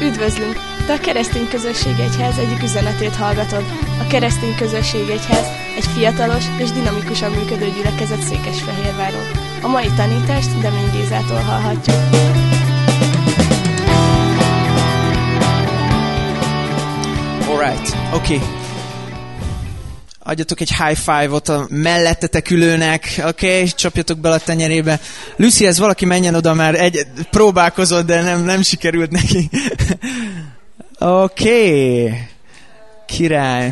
Üdvözlünk! Te a Keresztény Közösség Egyház egyik üzenetét hallgatod. A Keresztény Közösség Egyház egy fiatalos és dinamikusan működő gyülekezet Székesfehérváron. A mai tanítást Demény Gézától hallhatjuk. Alright, oké. Adjatok egy high five-ot a mellettetek ülőnek, oké? Csapjatok bele a tenyerébe. Lucy, ez valaki menjen oda, már próbálkozott, de nem sikerült neki. Oké. Király.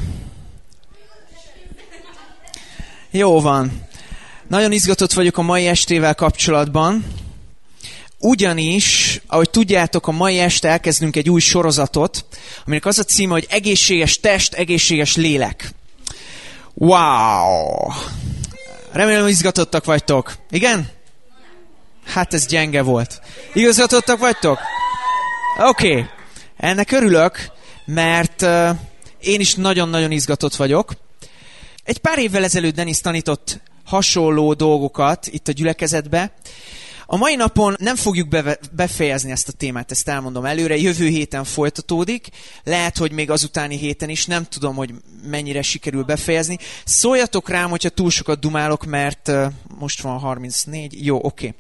Jó van. Nagyon izgatott vagyok a mai estével kapcsolatban. Ugyanis, ahogy tudjátok, a mai este elkezdünk egy új sorozatot, aminek az a címe, hogy egészséges test, egészséges lélek. Wow! Remélem, izgatottak vagytok. Igen? Hát ez gyenge volt. Izgatottak vagytok? Oké. Ennek örülök, mert én is nagyon-nagyon izgatott vagyok. Egy pár évvel ezelőtt Denis tanított hasonló dolgokat itt a gyülekezetbe. A mai napon nem fogjuk befejezni ezt a témát, ezt elmondom előre. Jövő héten folytatódik, lehet, hogy még azutáni héten is, nem tudom, hogy mennyire sikerül befejezni. Szóljatok rám, hogyha túl sokat dumálok, mert most van 34. Jó, oké.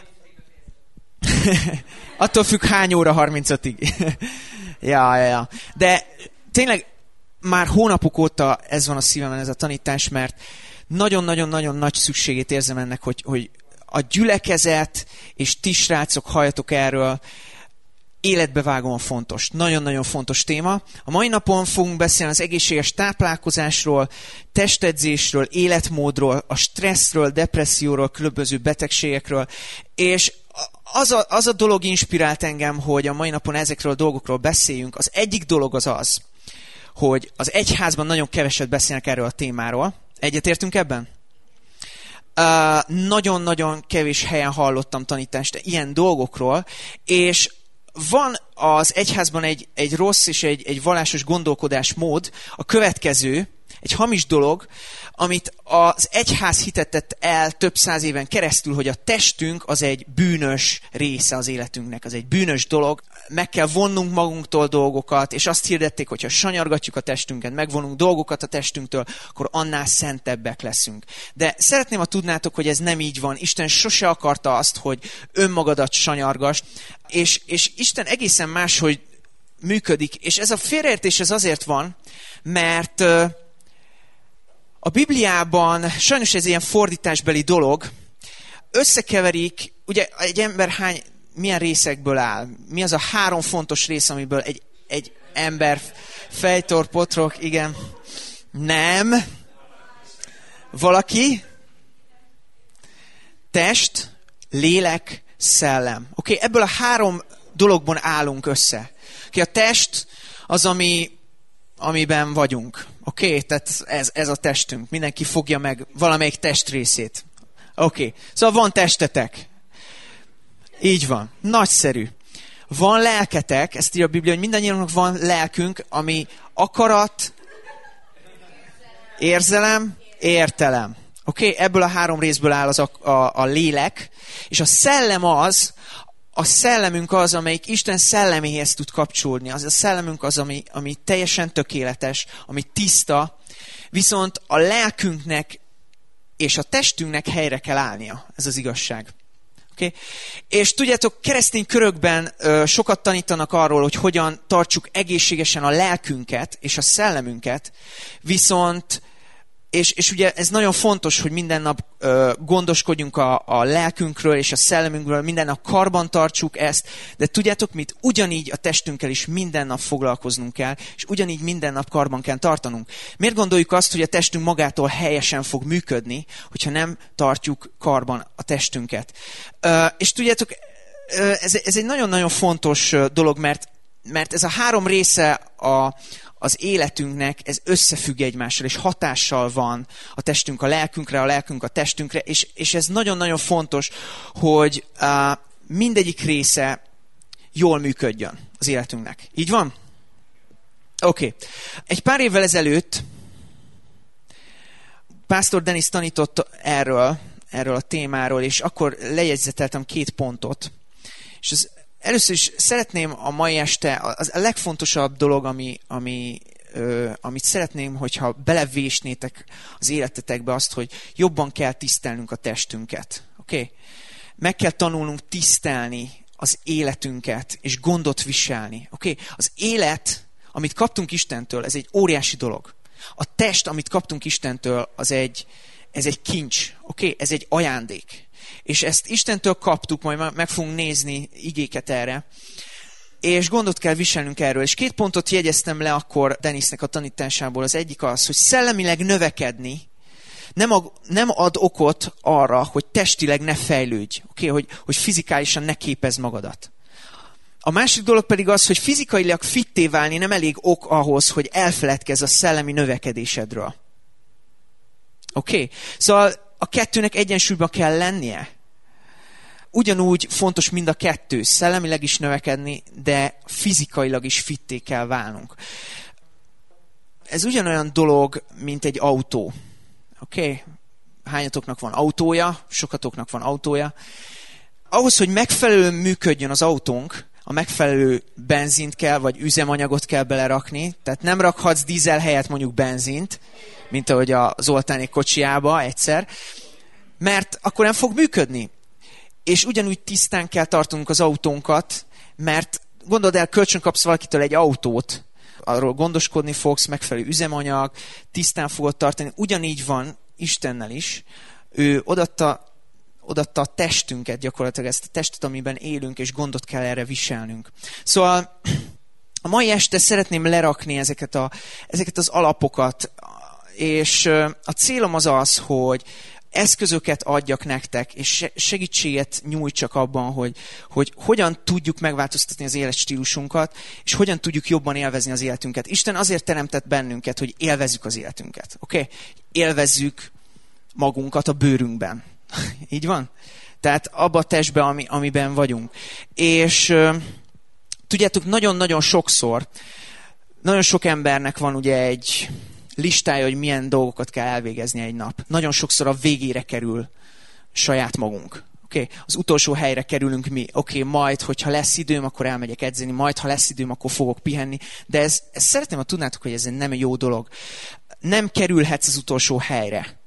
Attól függ, hány óra 35-ig. Ja. De tényleg már hónapok óta ez van a szívemen, ez a tanítás, mert nagyon-nagyon-nagyon nagy szükségét érzem ennek, hogy a gyülekezet, és ti srácok halljatok erről, életbevágóan fontos. Nagyon-nagyon fontos téma. A mai napon fogunk beszélni az egészséges táplálkozásról, testedzésről, életmódról, a stresszről, depresszióról, különböző betegségekről, és az a dolog inspirált engem, hogy a mai napon ezekről a dolgokról beszéljünk. Az egyik dolog az, hogy az egyházban nagyon keveset beszélnek erről a témáról. Egyetértünk ebben? Nagyon-nagyon kevés helyen hallottam tanítást ilyen dolgokról, és van az egyházban egy rossz és egy vallásos gondolkodásmód, a következő, egy hamis dolog, amit az egyház hitetett el több száz éven keresztül, hogy a testünk az egy bűnös része az életünknek, az egy bűnös dolog, meg kell vonnunk magunktól dolgokat, és azt hirdették, hogy ha sanyargatjuk a testünket, megvonunk dolgokat a testünktől, akkor annál szentebbek leszünk. De szeretném, ha tudnátok, hogy ez nem így van. Isten sose akarta azt, hogy önmagadat sanyargass, és Isten egészen máshogy működik, és ez a félreértés ez azért van, mert a Bibliában, sajnos ez ilyen fordításbeli dolog, összekeverik, ugye egy ember milyen részekből áll? Mi az a 3 fontos rész, amiből egy ember fejtor, potrok, igen, nem, valaki, test, lélek, szellem. Oké, ebből a 3 dologban állunk össze. Oké, a test az, amiben vagyunk. Oké, tehát ez a testünk. Mindenki fogja meg valamelyik testrészét. Oké, szóval van testetek. Így van. Nagyszerű. Van lelketek, ezt írja a Biblia, hogy mindannyiunknak van lelkünk, ami akarat, érzelem, értelem. Oké, ebből a 3 részből áll a lélek, és a szellem a szellemünk az, amelyik Isten szelleméhez tud kapcsolódni. Az a szellemünk az, ami teljesen tökéletes, ami tiszta, viszont a lelkünknek és a testünknek helyre kell állnia. Ez az igazság. Okay? És tudjátok, keresztény körökben sokat tanítanak arról, hogy hogyan tartsuk egészségesen a lelkünket és a szellemünket, viszont és ugye ez nagyon fontos, hogy minden nap gondoskodjunk a lelkünkről és a szellemünkről, minden nap karban tartsuk ezt, de tudjátok mit? Ugyanígy a testünkkel is minden nap foglalkoznunk kell, és ugyanígy minden nap karban kell tartanunk. Miért gondoljuk azt, hogy a testünk magától helyesen fog működni, hogyha nem tartjuk karban a testünket? És tudjátok, ez egy nagyon-nagyon fontos dolog, mert ez a 3 része az életünknek, ez összefügg egymással, és hatással van a testünk a lelkünkre, a lelkünk a testünkre, és ez nagyon-nagyon fontos, hogy mindegyik része jól működjön az életünknek. Így van? Oké. Egy pár évvel ezelőtt Pásztor Denis tanított erről a témáról, és akkor lejegyzeteltem 2 pontot. És az Először is szeretném a mai este, a legfontosabb dolog, amit szeretném, hogyha belevésnétek az életetekbe azt, hogy jobban kell tisztelnünk a testünket. Okay? Meg kell tanulnunk tisztelni az életünket, és gondot viselni. Okay? Az élet, amit kaptunk Istentől, ez egy óriási dolog. A test, amit kaptunk Istentől, ez egy kincs. Okay? Ez egy ajándék. És ezt Istentől kaptuk, majd meg fogunk nézni igéket erre. És gondot kell viselnünk erről. És 2 pontot jegyeztem le akkor Denisnek a tanításából. Az egyik az, hogy szellemileg növekedni nem ad okot arra, hogy testileg ne fejlődj. Okay? Hogy fizikálisan ne képezd magadat. A másik dolog pedig az, hogy fizikailag fitté válni nem elég ok ahhoz, hogy elfeledkezz a szellemi növekedésedről. Oké? Szóval a kettőnek egyensúlyban kell lennie. Ugyanúgy fontos mind a kettő, szellemileg is növekedni, de fizikailag is fitté kell válnunk. Ez ugyanolyan dolog, mint egy autó. Oké? Hányatoknak van autója? Sokatoknak van autója. Ahhoz, hogy megfelelően működjön az autónk, a megfelelő benzint kell, vagy üzemanyagot kell belerakni. Tehát nem rakhatsz dízel helyett mondjuk benzint, mint ahogy a Zoltánék kocsiába egyszer, mert akkor nem fog működni. És ugyanúgy tisztán kell tartanunk az autónkat, mert gondold el, kölcsön kapsz valakitől egy autót, arról gondoskodni fogsz, megfelelő üzemanyag, tisztán fogod tartani. Ugyanígy van Istennel is. Ő odatta a testünket, gyakorlatilag ezt a testet, amiben élünk, és gondot kell erre viselnünk. Szóval a mai este szeretném lerakni ezeket az alapokat, és a célom az, hogy eszközöket adjak nektek, és segítséget nyújtsak abban, hogy hogyan tudjuk megváltoztatni az életstílusunkat, és hogyan tudjuk jobban élvezni az életünket. Isten azért teremtett bennünket, hogy élvezzük az életünket. Okay? Élvezzük magunkat a bőrünkben. Így van? Tehát abba a testben, amiben vagyunk. És tudjátok, nagyon-nagyon sokszor, nagyon sok embernek van ugye egy listája, hogy milyen dolgokat kell elvégezni egy nap. Nagyon sokszor a végére kerül saját magunk. Okay? Az utolsó helyre kerülünk mi. Majd, hogyha lesz időm, akkor elmegyek edzeni, majd, ha lesz időm, akkor fogok pihenni. De ezt szeretném, ha tudnátok, hogy ez nem egy jó dolog. Nem kerülhetsz az utolsó helyre.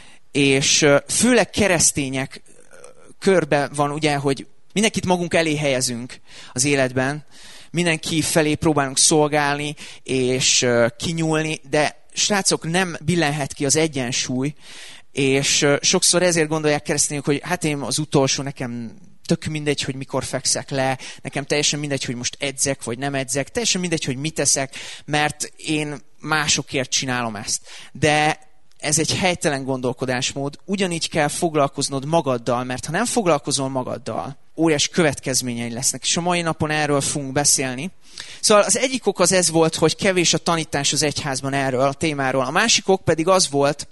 És főleg keresztények körbe van ugye, hogy mindenkit magunk elé helyezünk az életben, mindenki felé próbálunk szolgálni és kinyúlni, de srácok, nem billenhet ki az egyensúly, és sokszor ezért gondolják keresztények, hogy hát én az utolsó, nekem tök mindegy, hogy mikor fekszek le, nekem teljesen mindegy, hogy most edzek, vagy nem edzek, teljesen mindegy, hogy mit teszek, mert én másokért csinálom ezt. De ez egy helytelen gondolkodásmód, ugyanígy kell foglalkoznod magaddal, mert ha nem foglalkozol magaddal, óriás következményei lesznek, és a mai napon erről fogunk beszélni. Szóval az egyik ok az ez volt, hogy kevés a tanítás az egyházban erről a témáról. A másik ok pedig az volt,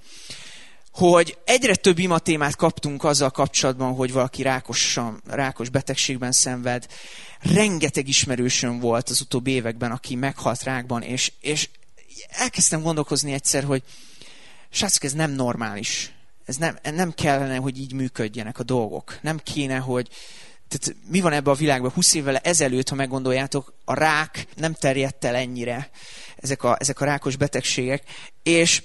hogy egyre több imatémát kaptunk azzal kapcsolatban, hogy valaki rákos betegségben szenved. Rengeteg ismerősöm volt az utóbbi években, aki meghalt rákban, és elkezdtem gondolkozni egyszer, hogy srácok, ez nem normális. Ez nem kellene, hogy így működjenek a dolgok. Nem kéne, hogy... Tehát mi van ebben a világban? 20 évvel ezelőtt, ha meggondoljátok, a rák nem terjedt el ennyire, ezek a rákos betegségek. És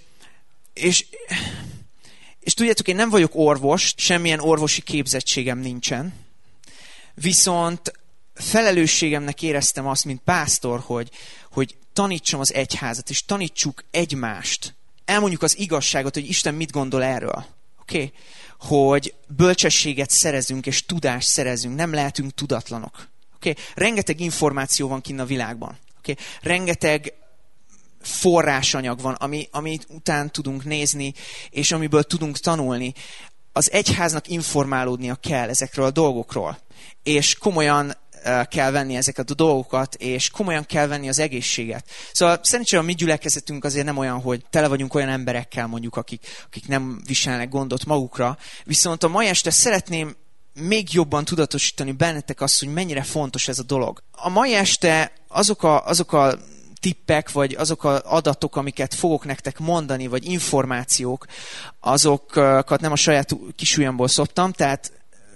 tudjátok, én nem vagyok orvos, semmilyen orvosi képzettségem nincsen, viszont felelősségemnek éreztem azt, mint pásztor, hogy tanítsam az egyházat, és tanítsuk egymást. Elmondjuk az igazságot, hogy Isten mit gondol erről. Okay? Hogy bölcsességet szerezünk, és tudást szerezünk. Nem lehetünk tudatlanok. Okay? Rengeteg információ van kinn a világban. Okay? Rengeteg forrásanyag van, amit után tudunk nézni, és amiből tudunk tanulni. Az egyháznak informálódnia kell ezekről a dolgokról. És komolyan kell venni ezeket a dolgokat, és komolyan kell venni az egészséget. Szóval szerencsére a mi gyülekezetünk azért nem olyan, hogy tele vagyunk olyan emberekkel mondjuk, akik nem viselnek gondot magukra, viszont a mai este szeretném még jobban tudatosítani bennetek azt, hogy mennyire fontos ez a dolog. A mai este azok a tippek, vagy azok az adatok, amiket fogok nektek mondani, vagy információk, azokat nem a saját kisujjamból szoptam, tehát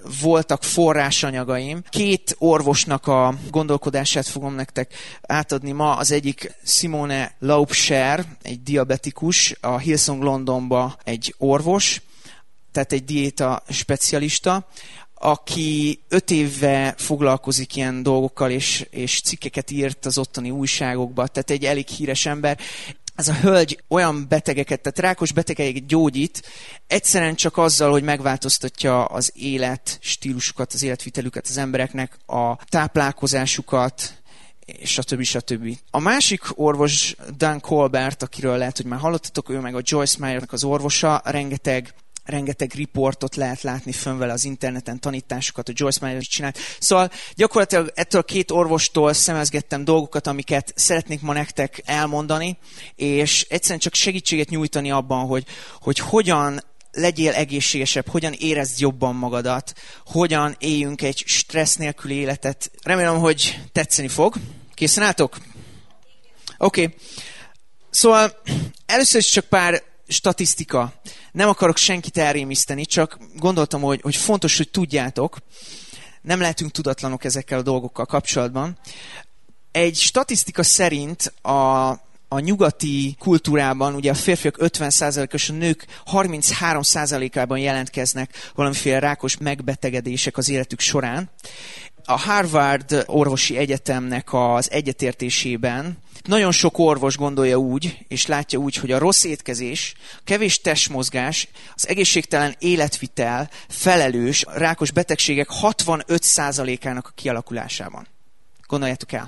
voltak forrásanyagaim. 2 orvosnak a gondolkodását fogom nektek átadni ma. Az egyik Simone Laupscher, egy diabetikus, a Hillsong Londonba egy orvos, tehát egy diéta specialista, aki 5 éve foglalkozik ilyen dolgokkal, és cikkeket írt az ottani újságokba, tehát egy elég híres ember. Ez a hölgy olyan betegeket, tehát rákos betegeket gyógyít, egyszerűen csak azzal, hogy megváltoztatja az életstílusukat, az életvitelüket az embereknek, a táplálkozásukat, és stb. A másik orvos, Dan Colbert, akiről lehet, hogy már hallottatok, ő meg a Joyce Meyernek az orvosa, rengeteg riportot lehet látni fönn vele az interneten, tanításokat, a Joyce Meyer is csinált. Szóval gyakorlatilag ettől a 2 orvostól szemezgettem dolgokat, amiket szeretnék ma nektek elmondani, és egyszerűen csak segítséget nyújtani abban, hogy hogyan legyél egészségesebb, hogyan érezd jobban magadat, hogyan éljünk egy stressz nélküli életet. Remélem, hogy tetszeni fog. Készen álltok? Oké. Szóval először is csak pár statisztika. Nem akarok senkit elrémiszteni, csak gondoltam, hogy fontos, hogy tudjátok. Nem lehetünk tudatlanok ezekkel a dolgokkal kapcsolatban. Egy statisztika szerint a nyugati kultúrában ugye a férfiak 50%-os, a nők 33%-ában jelentkeznek valamiféle rákos megbetegedések az életük során. A Harvard orvosi egyetemnek az egyetértésében nagyon sok orvos gondolja úgy, és látja úgy, hogy a rossz étkezés, a kevés testmozgás, az egészségtelen életvitel felelős a rákos betegségek 65%-ának a kialakulásában. Gondoljátok el.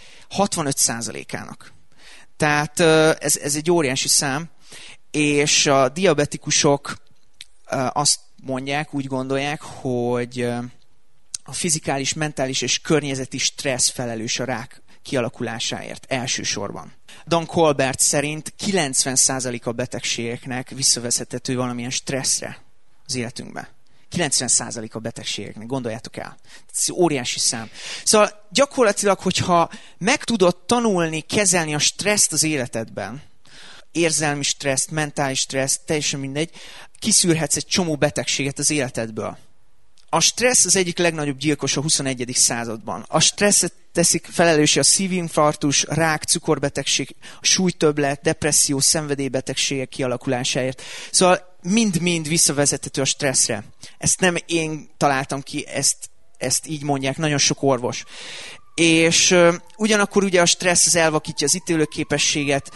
65%-ának. Tehát ez egy óriási szám, és a diabetikusok azt mondják, úgy gondolják, hogy a fizikális, mentális és környezeti stressz felelős a rák kialakulásáért elsősorban. Dan Colbert szerint 90% a betegségeknek visszavezethető valamilyen stresszre az életünkben. 90% a betegségeknek, gondoljátok el. Ez óriási szám. Szóval gyakorlatilag, hogyha meg tudod tanulni, kezelni a stresszt az életedben, érzelmi stresszt, mentális stresszt, teljesen mindegy, kiszűrhetsz egy csomó betegséget az életedből. A stressz az egyik legnagyobb gyilkos a 21. században. A stresszet teszik felelőssé a szívinfarktus, rák, cukorbetegség, a súlytöbblet, depresszió, szenvedélybetegségek kialakulásáért. Szóval mind-mind visszavezethető a stresszre. Ezt nem én találtam ki, ezt így mondják nagyon sok orvos. És ugyanakkor ugye a stressz az elvakítja az ítélőképességet.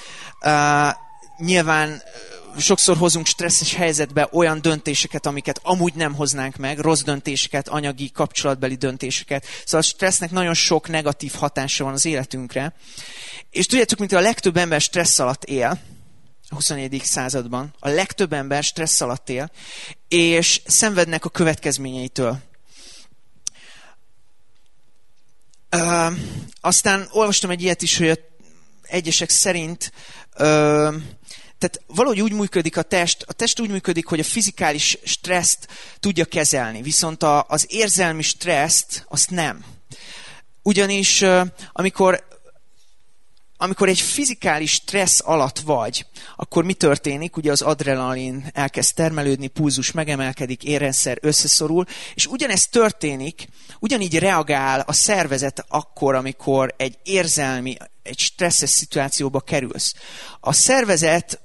Nyilván sokszor hozunk stresszes helyzetbe olyan döntéseket, amiket amúgy nem hoznánk meg, rossz döntéseket, anyagi, kapcsolatbeli döntéseket. Szóval a stressznek nagyon sok negatív hatása van az életünkre. És tudjátok, mint a legtöbb ember stressz alatt él, a 21. században, a legtöbb ember stressz alatt él, és szenvednek a következményeitől. Aztán olvastam egy ilyet is, hogy egyesek szerint tehát valahogy úgy működik a test úgy működik, hogy a fizikális stresszt tudja kezelni, viszont az érzelmi stresszt azt nem. Ugyanis amikor egy fizikális stressz alatt vagy, akkor mi történik? Ugye az adrenalin elkezd termelődni, pulzus megemelkedik, érrendszer összeszorul, és ugyanezt történik, ugyanígy reagál a szervezet akkor, amikor egy érzelmi, egy stresszes szituációba kerülsz. A szervezet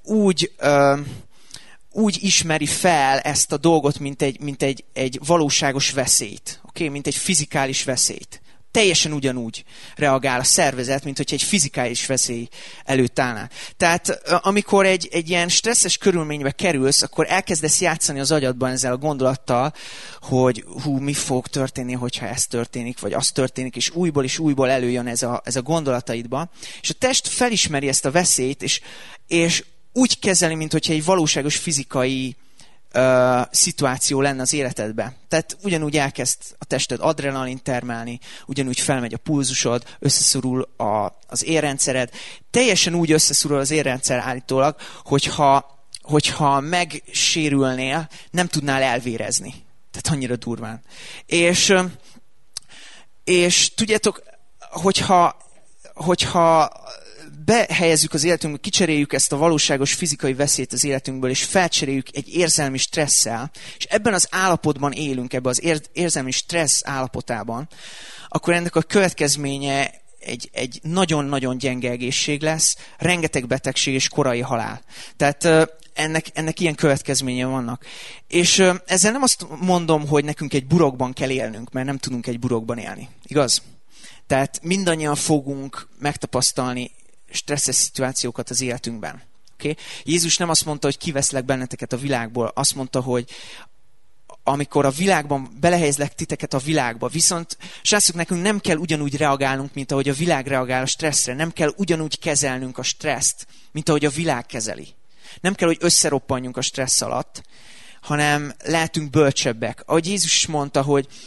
úgy ismeri fel ezt a dolgot, mint egy valóságos veszélyt, mint egy fizikális veszélyt. Teljesen ugyanúgy reagál a szervezet, mint hogyha egy fizikális veszély előtt állnál. Tehát amikor egy ilyen stresszes körülménybe kerülsz, akkor elkezdesz játszani az agyadban ezzel a gondolattal, hogy mi fog történni, hogyha ez történik, vagy az történik, és újból előjön ez a gondolataidba. És a test felismeri ezt a veszélyt, és úgy kezeli, mint hogyha egy valóságos fizikai szituáció lenne az életedben. Tehát ugyanúgy elkezd a tested adrenalin termelni, ugyanúgy felmegy a pulzusod, összeszorul az érrendszered. Teljesen úgy összeszorul az érrendszer állítólag, hogyha megsérülnél, nem tudnál elvérezni. Tehát annyira durván. És tudjátok, hogyha behelyezzük az életünkbe, kicseréljük ezt a valóságos fizikai veszélyt az életünkből, és felcseréljük egy érzelmi stresszel, és ebben az állapotban élünk, ebben az érzelmi stressz állapotában, akkor ennek a következménye egy nagyon-nagyon gyenge egészség lesz, rengeteg betegség és korai halál. Tehát ennek ilyen következménye vannak. És ezzel nem azt mondom, hogy nekünk egy burokban kell élnünk, mert nem tudunk egy burokban élni. Igaz? Tehát mindannyian fogunk megtapasztalni stresszes szituációkat az életünkben. Okay? Jézus nem azt mondta, hogy kiveszlek benneteket a világból, azt mondta, hogy amikor a világban belehelyezlek titeket a világba, viszont srácok, nekünk nem kell ugyanúgy reagálnunk, mint ahogy a világ reagál a stresszre. Nem kell ugyanúgy kezelnünk a stresszt, mint ahogy a világ kezeli. Nem kell, hogy összeroppanjunk a stressz alatt, hanem lehetünk bölcsebbek. Ahogy Jézus is mondta,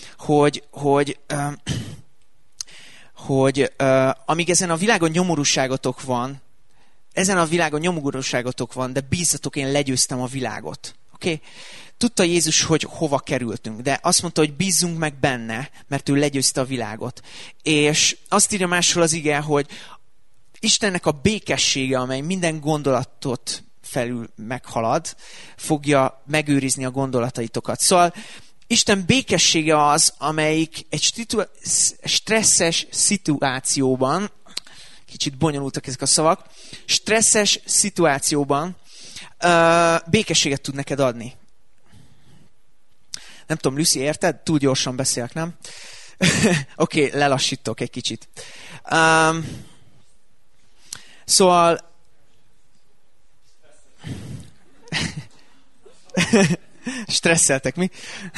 hogy amíg ezen a világon nyomorúságotok van, de bízzatok, én legyőztem a világot. Okay? Tudta Jézus, hogy hova kerültünk, de azt mondta, hogy bízzunk meg benne, mert ő legyőzte a világot. És azt írja máshol az ige, hogy Istennek a békessége, amely minden gondolatot felül meghalad, fogja megőrizni a gondolataitokat. Szóval Isten békessége az, amelyik egy stresszes szituációban, kicsit bonyolultak ezek a szavak, stresszes szituációban békességet tud neked adni. Nem tudom, Lucy, érted? Túl gyorsan beszélek, nem? Oké, lelassítok egy kicsit. Szóval stresszeltek, mi?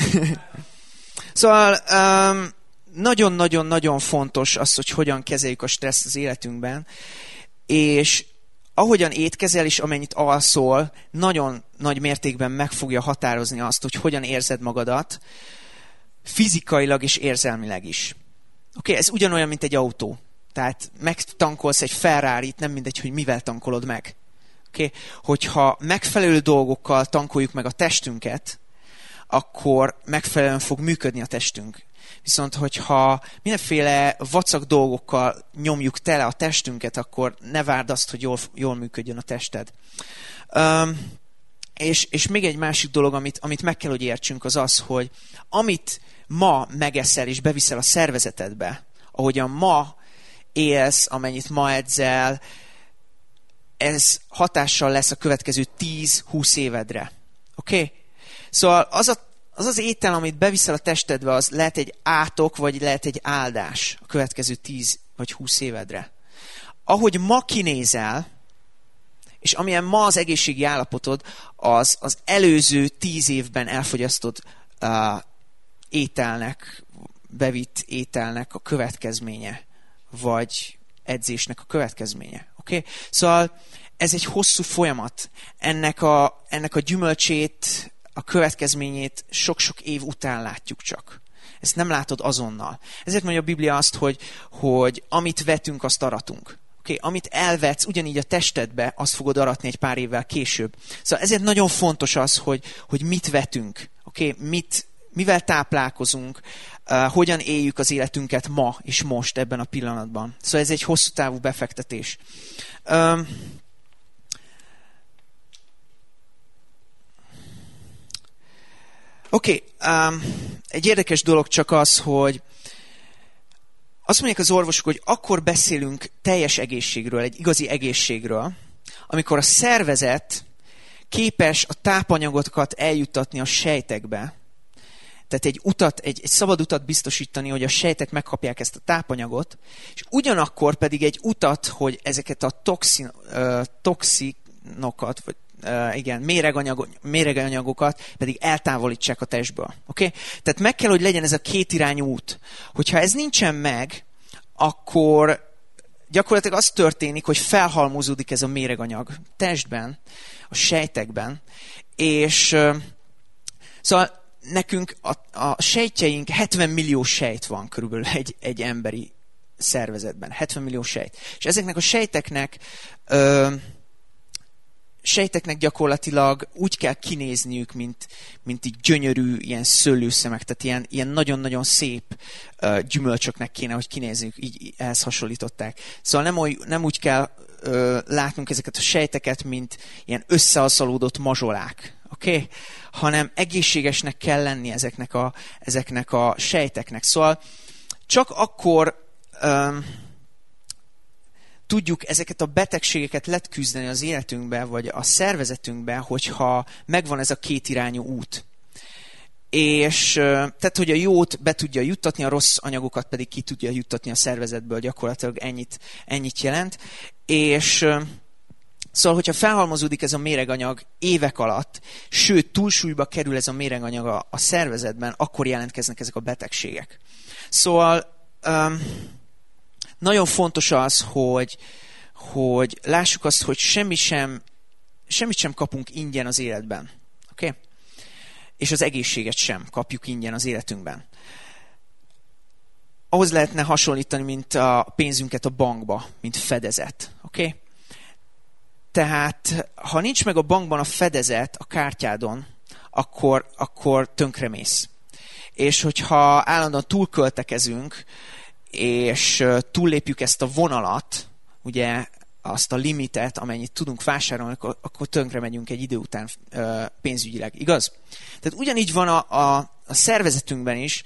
Szóval nagyon-nagyon-nagyon fontos az, hogy hogyan kezeljük a stresszt az életünkben, és ahogyan étkezel és amennyit alszol, nagyon nagy mértékben meg fogja határozni azt, hogy hogyan érzed magadat, fizikailag és érzelmileg is. Oké, ez ugyanolyan, mint egy autó. Tehát megtankolsz egy Ferrarit, nem mindegy, hogy mivel tankolod meg. Okay? Hogyha megfelelő dolgokkal tankoljuk meg a testünket, akkor megfelelően fog működni a testünk. Viszont, hogyha mindenféle vacak dolgokkal nyomjuk tele a testünket, akkor ne várd azt, hogy jól működjön a tested. És még egy másik dolog, amit meg kell, hogy értsünk, az az, hogy amit ma megeszel és beviszel a szervezetedbe, ahogyan ma élsz, amennyit ma edzel, ez hatással lesz a következő 10-20 évedre. Oké? Szóval az étel, amit beviszel a testedbe, az lehet egy átok, vagy lehet egy áldás a következő 10 vagy 20 évedre. Ahogy ma kinézel, és amilyen ma az egészségi állapotod, az előző 10 évben elfogyasztott bevitt ételnek a következménye, vagy edzésnek a következménye. Okay? Szóval ez egy hosszú folyamat. Ennek a gyümölcsét, a következményét sok-sok év után látjuk csak. Ezt nem látod azonnal. Ezért mondja a Biblia azt, hogy amit vetünk, azt aratunk. Okay? Amit elvetsz, ugyanígy a testedbe, azt fogod aratni egy pár évvel később. Szóval ezért nagyon fontos az, hogy mit vetünk. Okay? Mivel táplálkozunk, hogyan éljük az életünket ma és most ebben a pillanatban. Szóval ez egy hosszú távú befektetés. Egy érdekes dolog csak az, hogy azt mondják az orvosok, hogy akkor beszélünk teljes egészségről, egy igazi egészségről, amikor a szervezet képes a tápanyagokat eljuttatni a sejtekbe. Tehát egy szabad utat biztosítani, hogy a sejtek megkapják ezt a tápanyagot, és ugyanakkor pedig egy utat, hogy ezeket a toxinokat, vagy méreganyagokat pedig eltávolítsák a testből. Okay? Tehát meg kell, hogy legyen ez a kétirányú út. Hogyha ez nincsen meg, akkor gyakorlatilag az történik, hogy felhalmozódik ez a méreganyag testben, a sejtekben, és szóval nekünk a sejtjeink, 70 millió sejt van körülbelül egy emberi szervezetben. 70 millió sejt. És ezeknek a sejteknek gyakorlatilag úgy kell kinézniük, mint így gyönyörű ilyen szőlőszemek, tehát ilyen nagyon-nagyon szép gyümölcsöknek kéne, hogy kinézniük, így ehhez hasonlították. Szóval nem úgy kell látnunk ezeket a sejteket, mint ilyen összeasszalódott mazsolák. Okay? Hanem egészségesnek kell lenni ezeknek a sejteknek. Szóval csak akkor tudjuk ezeket a betegségeket leküzdeni az életünkben, vagy a szervezetünkben, hogyha megvan ez a kétirányú út. És tehát, hogy a jót be tudja juttatni, a rossz anyagokat pedig ki tudja juttatni a szervezetből, gyakorlatilag ennyit jelent. És szóval, hogyha felhalmozódik ez a méreganyag évek alatt, sőt, túlsúlyba kerül ez a méreganyag a szervezetben, akkor jelentkeznek ezek a betegségek. Szóval nagyon fontos az, hogy lássuk azt, hogy semmit sem kapunk ingyen az életben. Okay? És az egészséget sem kapjuk ingyen az életünkben. Ahhoz lehetne hasonlítani, mint a pénzünket a bankba, mint fedezet. Okay? Tehát, ha nincs meg a bankban a fedezet a kártyádon, akkor tönkremész. És hogyha állandóan túlköltekezünk, és túllépjük ezt a vonalat, ugye azt a limitet, amennyit tudunk vásárolni, akkor tönkre megyünk egy idő után pénzügyileg. Igaz? Tehát ugyanígy van a szervezetünkben is,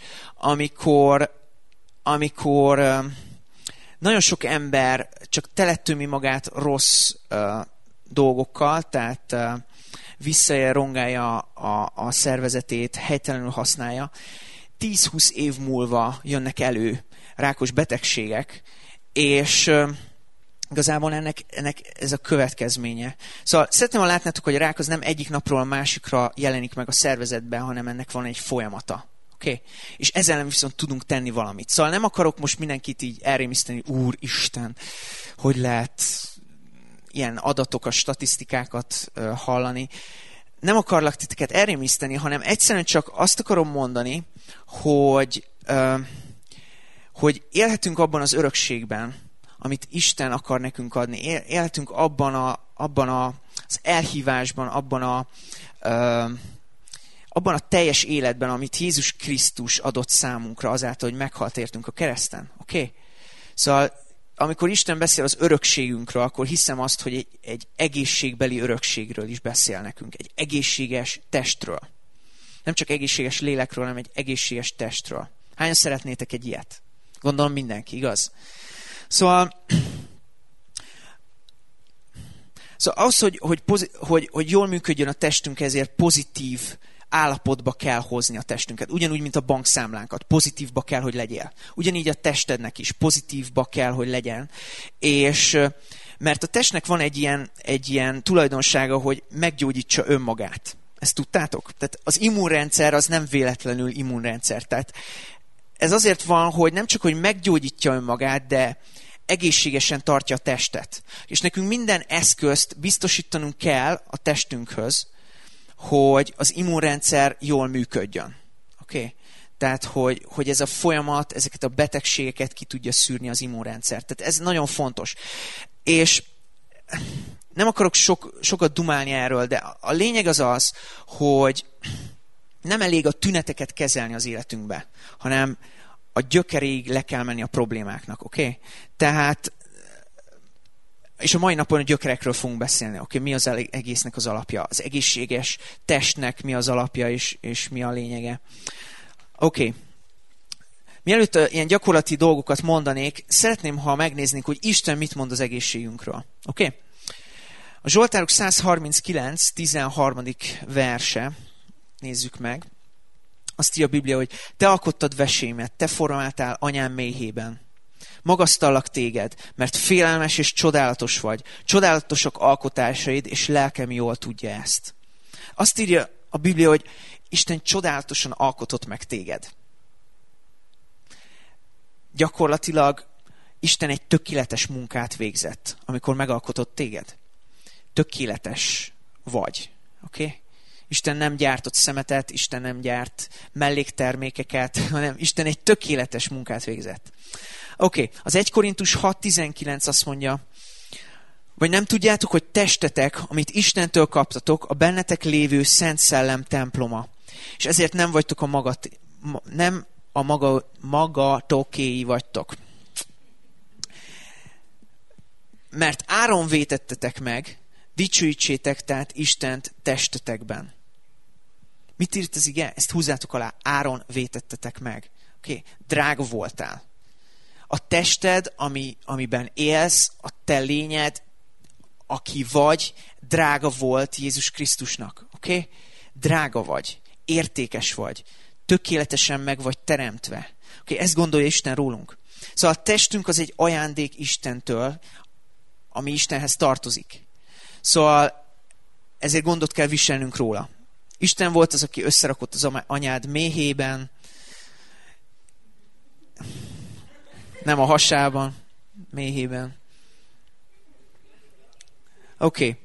amikor nagyon sok ember csak teletömi magát rossz dolgokkal, tehát visszarongálja a szervezetét, helytelenül használja. 10-20 év múlva jönnek elő rákos betegségek, és igazából ennek ez a következménye. Szóval szeretném, ha látnátok, hogy a rák az nem egyik napról a másikra jelenik meg a szervezetben, hanem ennek van egy folyamata. Okay? És ezzel nem viszont tudunk tenni valamit. Szóval nem akarok most mindenkit így elrémiszteni, Úristen, hogy lehet ilyen adatokat, statisztikákat hallani. Nem akarlak titeket elrémiszteni, hanem egyszerűen csak azt akarom mondani, hogy élhetünk abban az örökségben, amit Isten akar nekünk adni. Élhetünk abban az elhívásban, abban a teljes életben, amit Jézus Krisztus adott számunkra azáltal, hogy meghalt értünk a kereszten. Okay? Szóval, amikor Isten beszél az örökségünkről, akkor hiszem azt, hogy egy egészségbeli örökségről is beszél nekünk. Egy egészséges testről. Nem csak egészséges lélekről, hanem egy egészséges testről. Hányan szeretnétek egy ilyet? Gondolom mindenki, igaz? Szóval ahhoz, hogy jól működjön a testünk, ezért pozitív állapotba kell hozni a testünket. Ugyanúgy, mint a bankszámlánkat. Pozitívba kell, hogy legyél. Ugyanígy a testednek is pozitívba kell, hogy legyen. És mert a testnek van egy ilyen tulajdonsága, hogy meggyógyítsa önmagát. Ezt tudtátok? Tehát az immunrendszer az nem véletlenül immunrendszer. Tehát ez azért van, hogy nem csak, hogy meggyógyítja önmagát, de egészségesen tartja a testet. És nekünk minden eszközt biztosítanunk kell a testünkhöz, hogy az immunrendszer jól működjön. Okay? Tehát, hogy ez a folyamat, ezeket a betegségeket ki tudja szűrni az immunrendszer. Tehát ez nagyon fontos. És nem akarok sokat dumálni erről, de a lényeg az, hogy nem elég a tüneteket kezelni az életünkbe, hanem a gyökeréig le kell menni a problémáknak, oké? Okay? Tehát, és a mai napon a gyökerekről fogunk beszélni, oké? Okay? Mi az egésznek az alapja? Az egészséges testnek mi az alapja, és mi a lényege? Oké. Okay. Mielőtt ilyen gyakorlati dolgokat mondanék, szeretném, ha megnéznénk, hogy Isten mit mond az egészségünkről. Oké? Okay? A Zsoltárok 139, 13. verse, nézzük meg. Azt írja a Biblia, hogy te alkottad vesémet, te formáltál anyám méhében. Magasztallak téged, mert félelmes és csodálatos vagy. Csodálatosak alkotásaid, és lelkem jól tudja ezt. Azt írja a Biblia, hogy Isten csodálatosan alkotott meg téged. Gyakorlatilag Isten egy tökéletes munkát végzett, amikor megalkotott téged. Tökéletes vagy. Oké? Okay? Isten nem gyártott szemetet, Isten nem gyárt melléktermékeket, hanem Isten egy tökéletes munkát végzett. Oké, az 1 Korintus 6.19 azt mondja, vagy nem tudjátok, hogy testetek, amit Istentől kaptatok, a bennetek lévő Szent Szellem temploma. És ezért nem vagytok magatokéi vagytok. mert áron vétettetek meg, dicsőítsétek tehát Istent testetekben. Mit írt az ige? Ezt húzzátok alá. Áron vétettetek meg. Oké? Drága voltál. A tested, amiben élsz, a te lényed, aki vagy, drága volt Jézus Krisztusnak. Oké? Drága vagy. Értékes vagy. Tökéletesen meg vagy teremtve. Oké? Ezt gondolja Isten rólunk. Szóval a testünk az egy ajándék Istentől, ami Istenhez tartozik. Szóval ezért gondot kell viselnünk róla. Isten volt az, aki összerakott az anyád méhében, nem a hasában, méhében. Oké.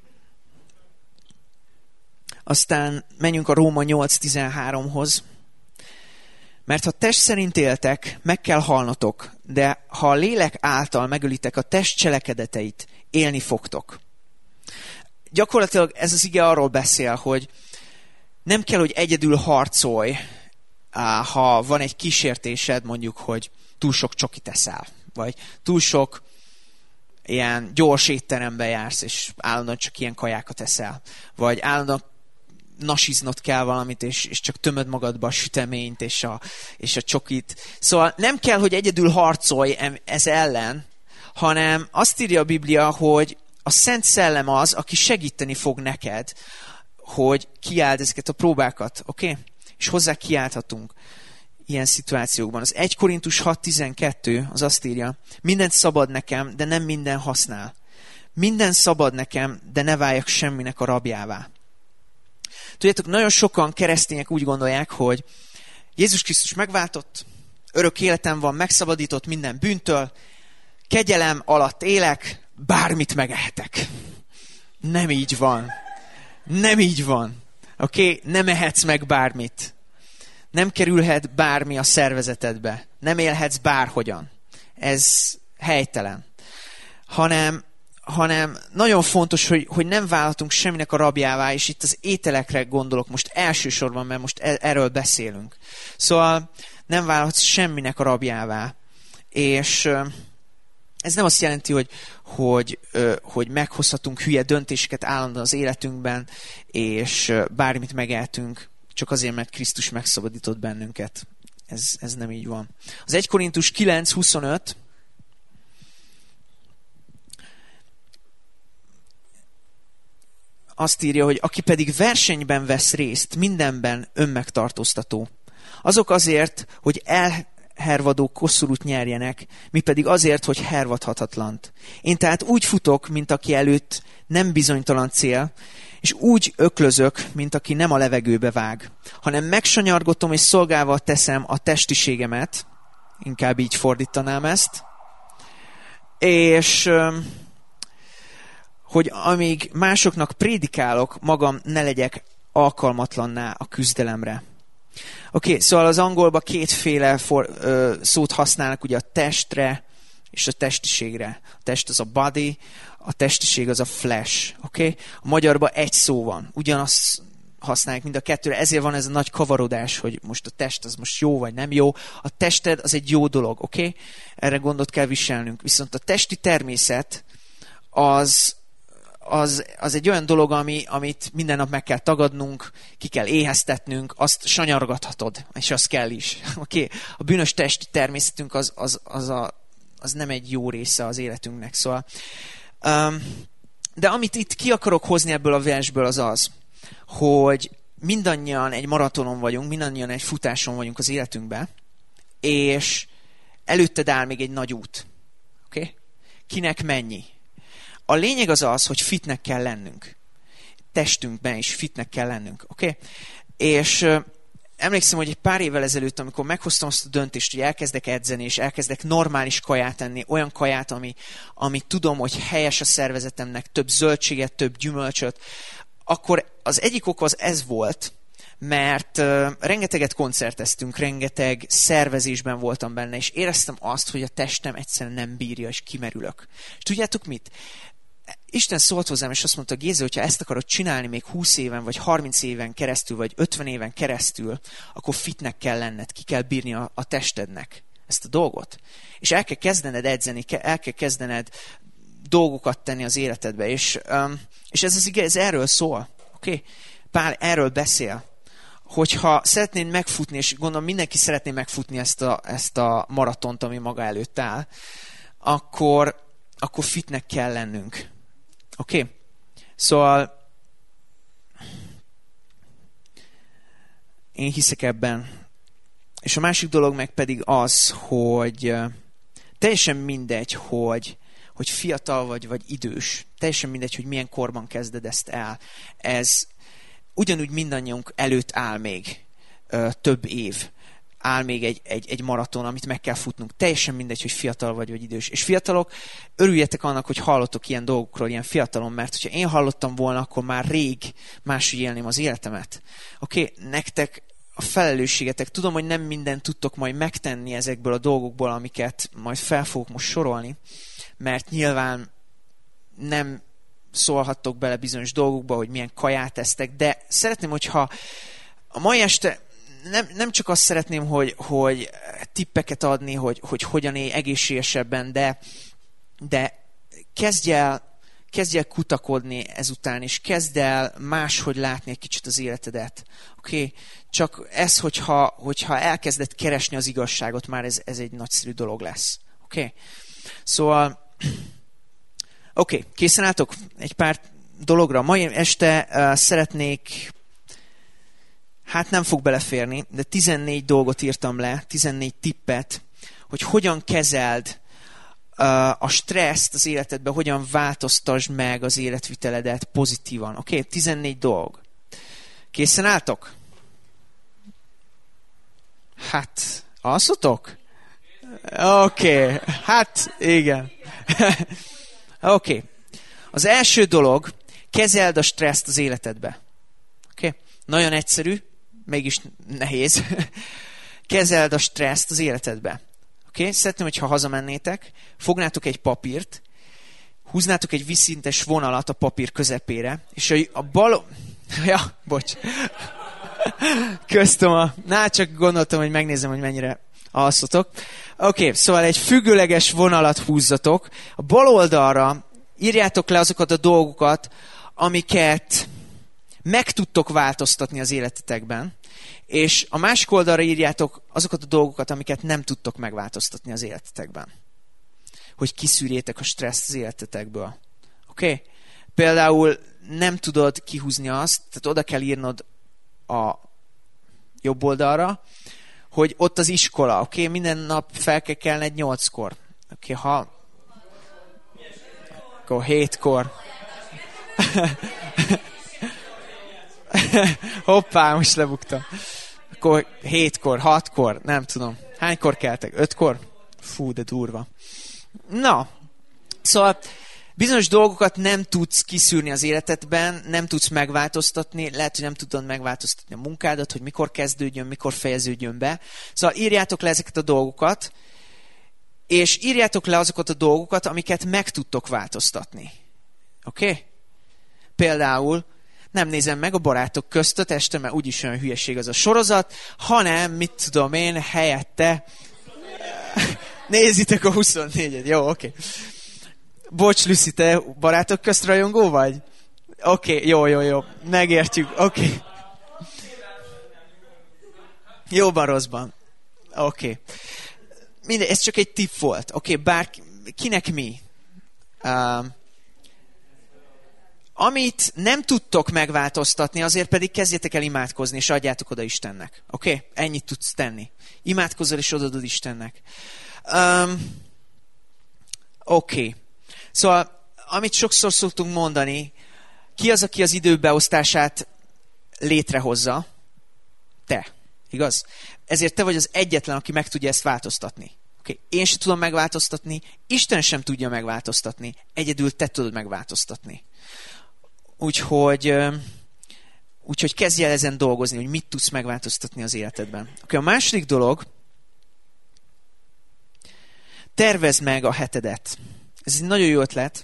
Aztán menjünk a Róma 8:13-hoz. Mert ha test szerint éltek, meg kell halnotok, de ha a lélek által megölitek a test cselekedeteit, élni fogtok. Gyakorlatilag ez az ige arról beszél, hogy nem kell, hogy egyedül harcolj, ha van egy kísértésed, mondjuk, hogy túl sok csokit eszel, vagy túl sok ilyen gyors étterembe jársz, és állandóan csak ilyen kajákat eszel, vagy állandóan nasiznod kell valamit, és csak tömöd magadba a süteményt és a csokit. Szóval nem kell, hogy egyedül harcolj ez ellen, hanem azt írja a Biblia, hogy a Szent Szellem az, aki segíteni fog neked, hogy kiáld ezeket a próbákat, oké? És hozzá kiállhatunk ilyen szituációkban. Az 1 Korintus 6:12 az azt írja, mindent szabad nekem, de nem minden használ. Minden szabad nekem, de ne váljak semminek a rabjává. Tudjátok, nagyon sokan keresztények úgy gondolják, hogy Jézus Krisztus megváltott, örök életem van, megszabadított minden bűntől, kegyelem alatt élek, bármit megehetek. Nem így van. Nem így van. Oké? Nem ehetsz meg bármit. Nem kerülhet bármi a szervezetedbe. Nem élhetsz bárhogyan. Ez helytelen. Hanem nagyon fontos, hogy nem válhatunk semminek a rabjává, és itt az ételekre gondolok most elsősorban, mert most erről beszélünk. Szóval nem válhatsz semminek a rabjává. És ez nem azt jelenti, hogy meghozhatunk hülye döntéseket állandóan az életünkben, és bármit megeltünk, csak azért, mert Krisztus megszabadított bennünket. Ez nem így van. Az 1 Korintus 9:25 azt írja, hogy aki pedig versenyben vesz részt, mindenben önmegtartóztató. Azok azért, hogy elhervadó koszorút nyerjenek, mi pedig azért, hogy hervadhatatlant. Én tehát úgy futok, mint aki előtt nem bizonytalan cél, és úgy öklözök, mint aki nem a levegőbe vág, hanem megsanyargatom és szolgálva teszem a testiségemet, inkább így fordítanám ezt, és hogy amíg másoknak prédikálok, magam ne legyek alkalmatlanná a küzdelemre. Oké, szóval az angolban kétféle szót használnak, ugye a testre és a testiségre. A test az a body, a testiség az a flesh. Oké? A magyarban egy szó van. Ugyanazt használják mind a kettőre, ezért van ez a nagy kavarodás, hogy most a test az most jó vagy nem jó. A tested az egy jó dolog, oké? Erre gondot kell viselnünk. Viszont a testi természet az egy olyan dolog, amit minden nap meg kell tagadnunk, ki kell éheztetnünk, azt sanyargathatod, és az kell is. Oké? A bűnös testi természetünk az nem egy jó része az életünknek. Szóval, de amit itt ki akarok hozni ebből a versből az, hogy mindannyian egy maratonon vagyunk, mindannyian egy futáson vagyunk az életünkben, és előtted áll még egy nagy út. Oké? Kinek mennyi? A lényeg az, hogy fitnek kell lennünk. Testünkben is fitnek kell lennünk. Oké? És emlékszem, hogy egy pár évvel ezelőtt, amikor meghoztam azt a döntést, hogy elkezdek edzeni, és elkezdek normális kaját enni, olyan kaját, ami tudom, hogy helyes a szervezetemnek, több zöldséget, több gyümölcsöt, akkor az egyik ok az ez volt, mert rengeteget koncerteztünk, rengeteg szervezésben voltam benne, és éreztem azt, hogy a testem egyszerűen nem bírja, és kimerülök. És tudjátok mit? Isten szólt hozzám, és azt mondta, Géza, hogyha ezt akarod csinálni még 20 éven, vagy 30 éven keresztül, vagy 50 éven keresztül, akkor fitnek kell lenned, ki kell bírni a testednek ezt a dolgot. És el kell kezdened edzeni, el kell kezdened dolgokat tenni az életedbe. És ez az ige, ez erről szól. Okay? Pál erről beszél. Hogyha szeretnéd megfutni, és gondolom mindenki szeretné megfutni ezt a maratont, ami maga előtt áll, akkor fitnek kell lennünk. Oké? Szóval én hiszek ebben. És a másik dolog meg pedig az, hogy teljesen mindegy, hogy fiatal vagy idős. Teljesen mindegy, hogy milyen korban kezded ezt el. Ez ugyanúgy mindannyiunk előtt áll még több év. Áll még egy maraton, amit meg kell futnunk. Teljesen mindegy, hogy fiatal vagy idős. És fiatalok, örüljetek annak, hogy hallottok ilyen dolgokról, ilyen fiatalon, mert hogyha én hallottam volna, akkor már rég máshogy élném az életemet. Oké, nektek a felelősségetek. Tudom, hogy nem mindent tudtok majd megtenni ezekből a dolgokból, amiket majd fel fogok most sorolni, mert nyilván nem szólhattok bele bizonyos dolgokba, hogy milyen kaját esztek, de szeretném, hogyha a mai este nem csak azt szeretném, hogy tippeket adni, hogy hogyan élj egészségesebben, de kezdj el kutakodni ezután, és kezd el máshogy látni egy kicsit az életedet. Oké? Csak ez, hogyha elkezded keresni az igazságot, már ez egy nagyszerű dolog lesz. Oké? Szóval, készen álltok egy pár dologra. Mai este szeretnék, nem fog beleférni, de 14 dolgot írtam le, 14 tippet, hogy hogyan kezeld a stresszt az életedben, hogyan változtasd meg az életviteledet pozitívan. Oké? 14 dolog. Készen álltok? Alszotok? Oké. Igen. Oké. Az első dolog, kezeld a stresszt az életedbe. Oké? Nagyon egyszerű, mégis nehéz. Kezeld a stresszt az életedbe. Oké? Szeretném, hogyha hazamennétek, fognátok egy papírt, húznátok egy vízszintes vonalat a papír közepére, és a bal... Ja, bocs. Köztem csak gondoltam, hogy megnézem, hogy mennyire alszotok. Oké, szóval egy függőleges vonalat húzzatok. A bal oldalra írjátok le azokat a dolgokat, amiket meg tudtok változtatni az életetekben, és a másik oldalra írjátok azokat a dolgokat, amiket nem tudtok megváltoztatni az életetekben. Hogy kiszűrjétek a stresszt az életetekből. Oké? Például nem tudod kihúzni azt, tehát oda kell írnod a jobb oldalra, hogy ott az iskola, oké? Minden nap fel kell kelned 8-kor. Oké, akkor 7-kor. Hoppá, most lebuktam. Akkor 7-kor, 6-kor, nem tudom. Hánykor keltek? 5-kor? Fú, de durva. Na, szóval bizonyos dolgokat nem tudsz kiszűrni az életedben, nem tudsz megváltoztatni, lehet, hogy nem tudod megváltoztatni a munkádat, hogy mikor kezdődjön, mikor fejeződjön be. Szóval írjátok le ezeket a dolgokat, és írjátok le azokat a dolgokat, amiket meg tudtok változtatni. Oké? Például nem nézem meg a Barátok között este, mert úgyis olyan hülyeség az a sorozat, hanem, mit tudom én, helyette nézitek a 24-et. Jó, oké. Bocs, Lucy, te Barátok közt rajongó vagy? Oké, jó. Megértjük, oké. Jóban, rosszban. Oké. Mindegy, ez csak egy tipp volt. Oké, kinek mi? Amit nem tudtok megváltoztatni, azért pedig kezdjetek el imádkozni, és adjátok oda Istennek. Oké? Ennyit tudsz tenni. Imádkozol, és odadod Istennek. Oké. Szóval, amit sokszor szoktunk mondani, ki az, aki az időbeosztását létrehozza? Te. Igaz? Ezért te vagy az egyetlen, aki meg tudja ezt változtatni. Okay. Én sem tudom megváltoztatni, Isten sem tudja megváltoztatni, egyedül te tudod megváltoztatni. Úgyhogy kezdj el ezen dolgozni, hogy mit tudsz megváltoztatni az életedben. Okay, a második dolog, tervezd meg a hetedet. Ez egy nagyon jó ötlet.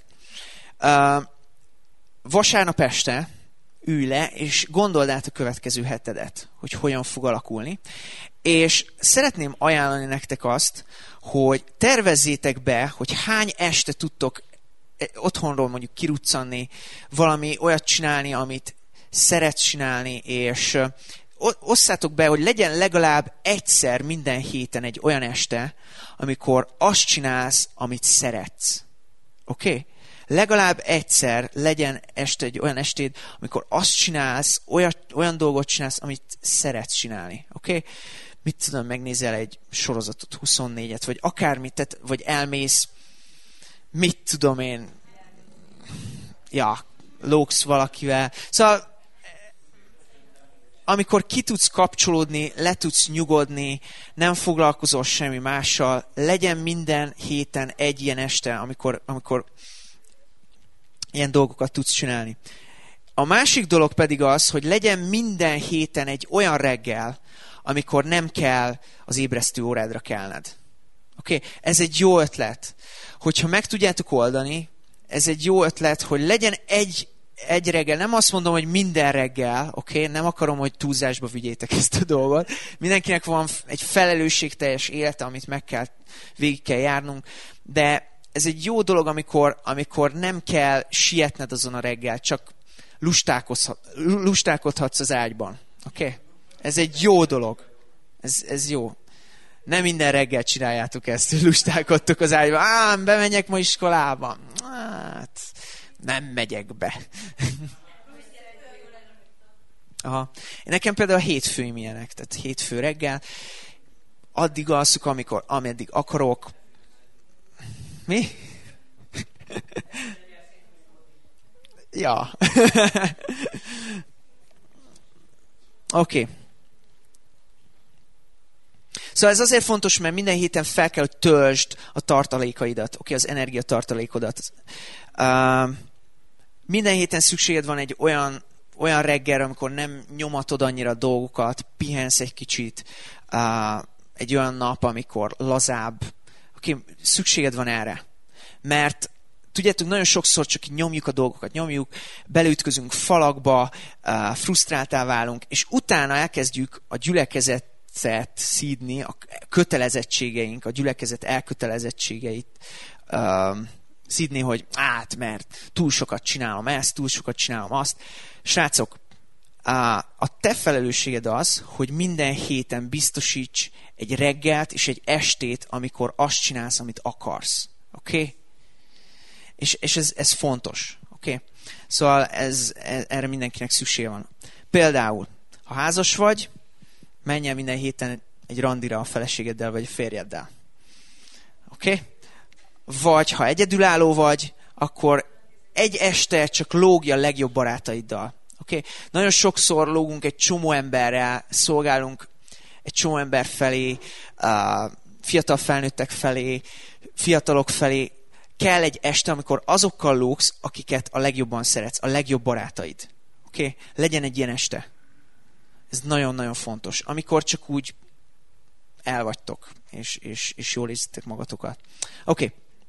Vasárnap este ülj le, és gondold át a következő hetedet, hogy hogyan fog alakulni. És szeretném ajánlani nektek azt, hogy tervezzétek be, hogy hány este tudtok otthonról mondjuk kiruccanni, valami olyat csinálni, amit szeretsz csinálni, és osszátok be, hogy legyen legalább egyszer minden héten egy olyan este, amikor azt csinálsz, amit szeretsz. Oké? Legalább egyszer legyen egy olyan estéd, amikor azt csinálsz, olyan dolgot csinálsz, amit szeretsz csinálni. Oké? Mit tudom, megnézel egy sorozatot, 24-et, vagy akármit, vagy elmész, mit tudom én, lógsz valakivel. Szóval amikor ki tudsz kapcsolódni, le tudsz nyugodni, nem foglalkozol semmi mással, legyen minden héten egy ilyen este, amikor ilyen dolgokat tudsz csinálni. A másik dolog pedig az, hogy legyen minden héten egy olyan reggel, amikor nem kell az ébresztő órádra kelned. Oké? Ez egy jó ötlet. Hogyha meg tudjátok oldani, ez egy jó ötlet, hogy legyen egy reggel, nem azt mondom, hogy minden reggel, oké? Nem akarom, hogy túlzásba vigyétek ezt a dolgot. Mindenkinek van egy felelősségteljes élete, amit végig kell járnunk, de ez egy jó dolog, amikor nem kell sietned azon a reggel, csak lustálkodhatsz az ágyban. Oké? Ez egy jó dolog. Ez jó. Nem minden reggel csináljátok ezt, hogy lustálkodtok az ágyban. Bemegyek ma iskolába. Hát, nem megyek be. Aha. Nekem például a hétfőim ilyenek, tehát hétfő reggel. Addig alszok, ameddig akarok. Mi? Ja. Oké. Szóval ez azért fontos, mert minden héten fel kell, hogy töltsd a tartalékaidat, az energiatartalékodat. Minden héten szükséged van egy olyan reggelre, amikor nem nyomatod annyira dolgokat, pihensz egy kicsit, egy olyan nap, amikor lazább. Szükséged van erre. Mert tudjátok, nagyon sokszor csak nyomjuk a dolgokat, beleütközünk falakba, frusztráltá válunk, és utána elkezdjük a gyülekezetet szídni, a kötelezettségeink, a gyülekezet elkötelezettségeit szídni, hogy mert túl sokat csinálom ezt, túl sokat csinálom azt. Srácok, a te felelősséged az, hogy minden héten biztosíts egy reggelt és egy estét, amikor azt csinálsz, amit akarsz. Oké? És ez fontos. Oké? Szóval erre mindenkinek szüksége van. Például, ha házas vagy, menj el minden héten egy randira a feleségeddel vagy a férjeddel. Oké? Vagy ha egyedülálló vagy, akkor egy este csak lógj a legjobb barátaiddal. Oké? Nagyon sokszor lógunk egy csomó emberrel, szolgálunk egy csomó ember felé, fiatal felnőttek felé, fiatalok felé. Kell egy este, amikor azokkal lógsz, akiket a legjobban szeretsz, a legjobb barátaid. Oké? Legyen egy ilyen este. Ez nagyon-nagyon fontos. Amikor csak úgy elvagytok, és jól érzitek magatokat. Oké.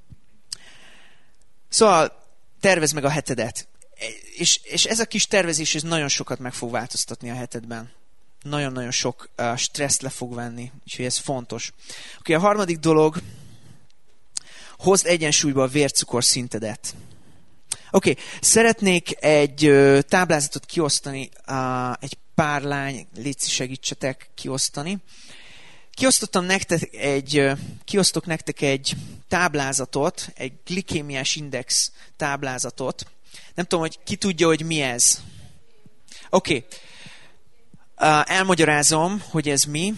Szóval tervezd meg a hetedet. És ez a kis tervezés ez nagyon sokat meg fog változtatni a hetedben. Nagyon-nagyon sok stresszt le fog venni, úgyhogy ez fontos. Oké, a harmadik dolog, hozd egyensúlyba a vércukor szintedet. Oké, szeretnék egy táblázatot kiosztani, egy pár lány, létszi segítsetek kiosztani. Kiosztok nektek egy táblázatot, egy glikémiás index táblázatot. Nem tudom, hogy ki tudja, hogy mi ez. Oké. Elmagyarázom, hogy ez mi.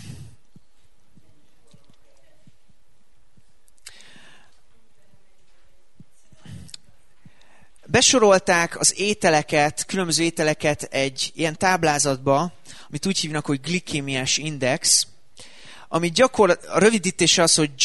Besorolták az ételeket, különböző ételeket egy ilyen táblázatba, amit úgy hívnak, hogy glikémiás index, ami a rövidítése az, hogy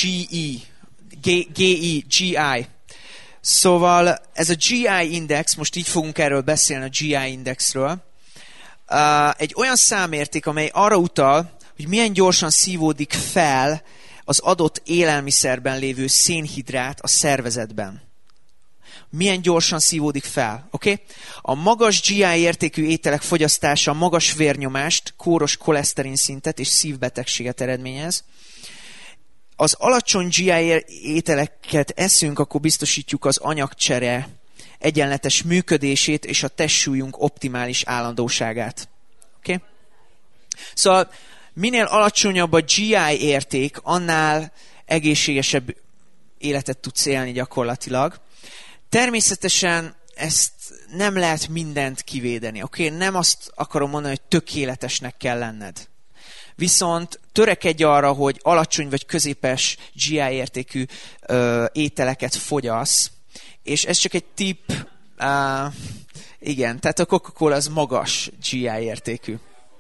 GI. Szóval ez a GI index, most így fogunk erről beszélni, a GI indexről, egy olyan számérték, amely arra utal, hogy milyen gyorsan szívódik fel az adott élelmiszerben lévő szénhidrát a szervezetben. Milyen gyorsan szívódik fel, oké? A magas GI értékű ételek fogyasztása magas vérnyomást, kóros koleszterin szintet és szívbetegséget eredményez. az alacsony GI ételeket eszünk, akkor biztosítjuk az anyagcsere egyenletes működését és a testsúlyunk optimális állandóságát. Okay? Szóval minél alacsonyabb a GI érték, annál egészségesebb életet tudsz élni gyakorlatilag. Természetesen ezt nem lehet mindent kivédeni. Okay? Nem azt akarom mondani, hogy tökéletesnek kell lenned. Viszont törekedj arra, hogy alacsony vagy középes GI értékű ételeket fogyasz, és ez csak egy tipp, igen, tehát a Coca-Cola az magas GI értékű.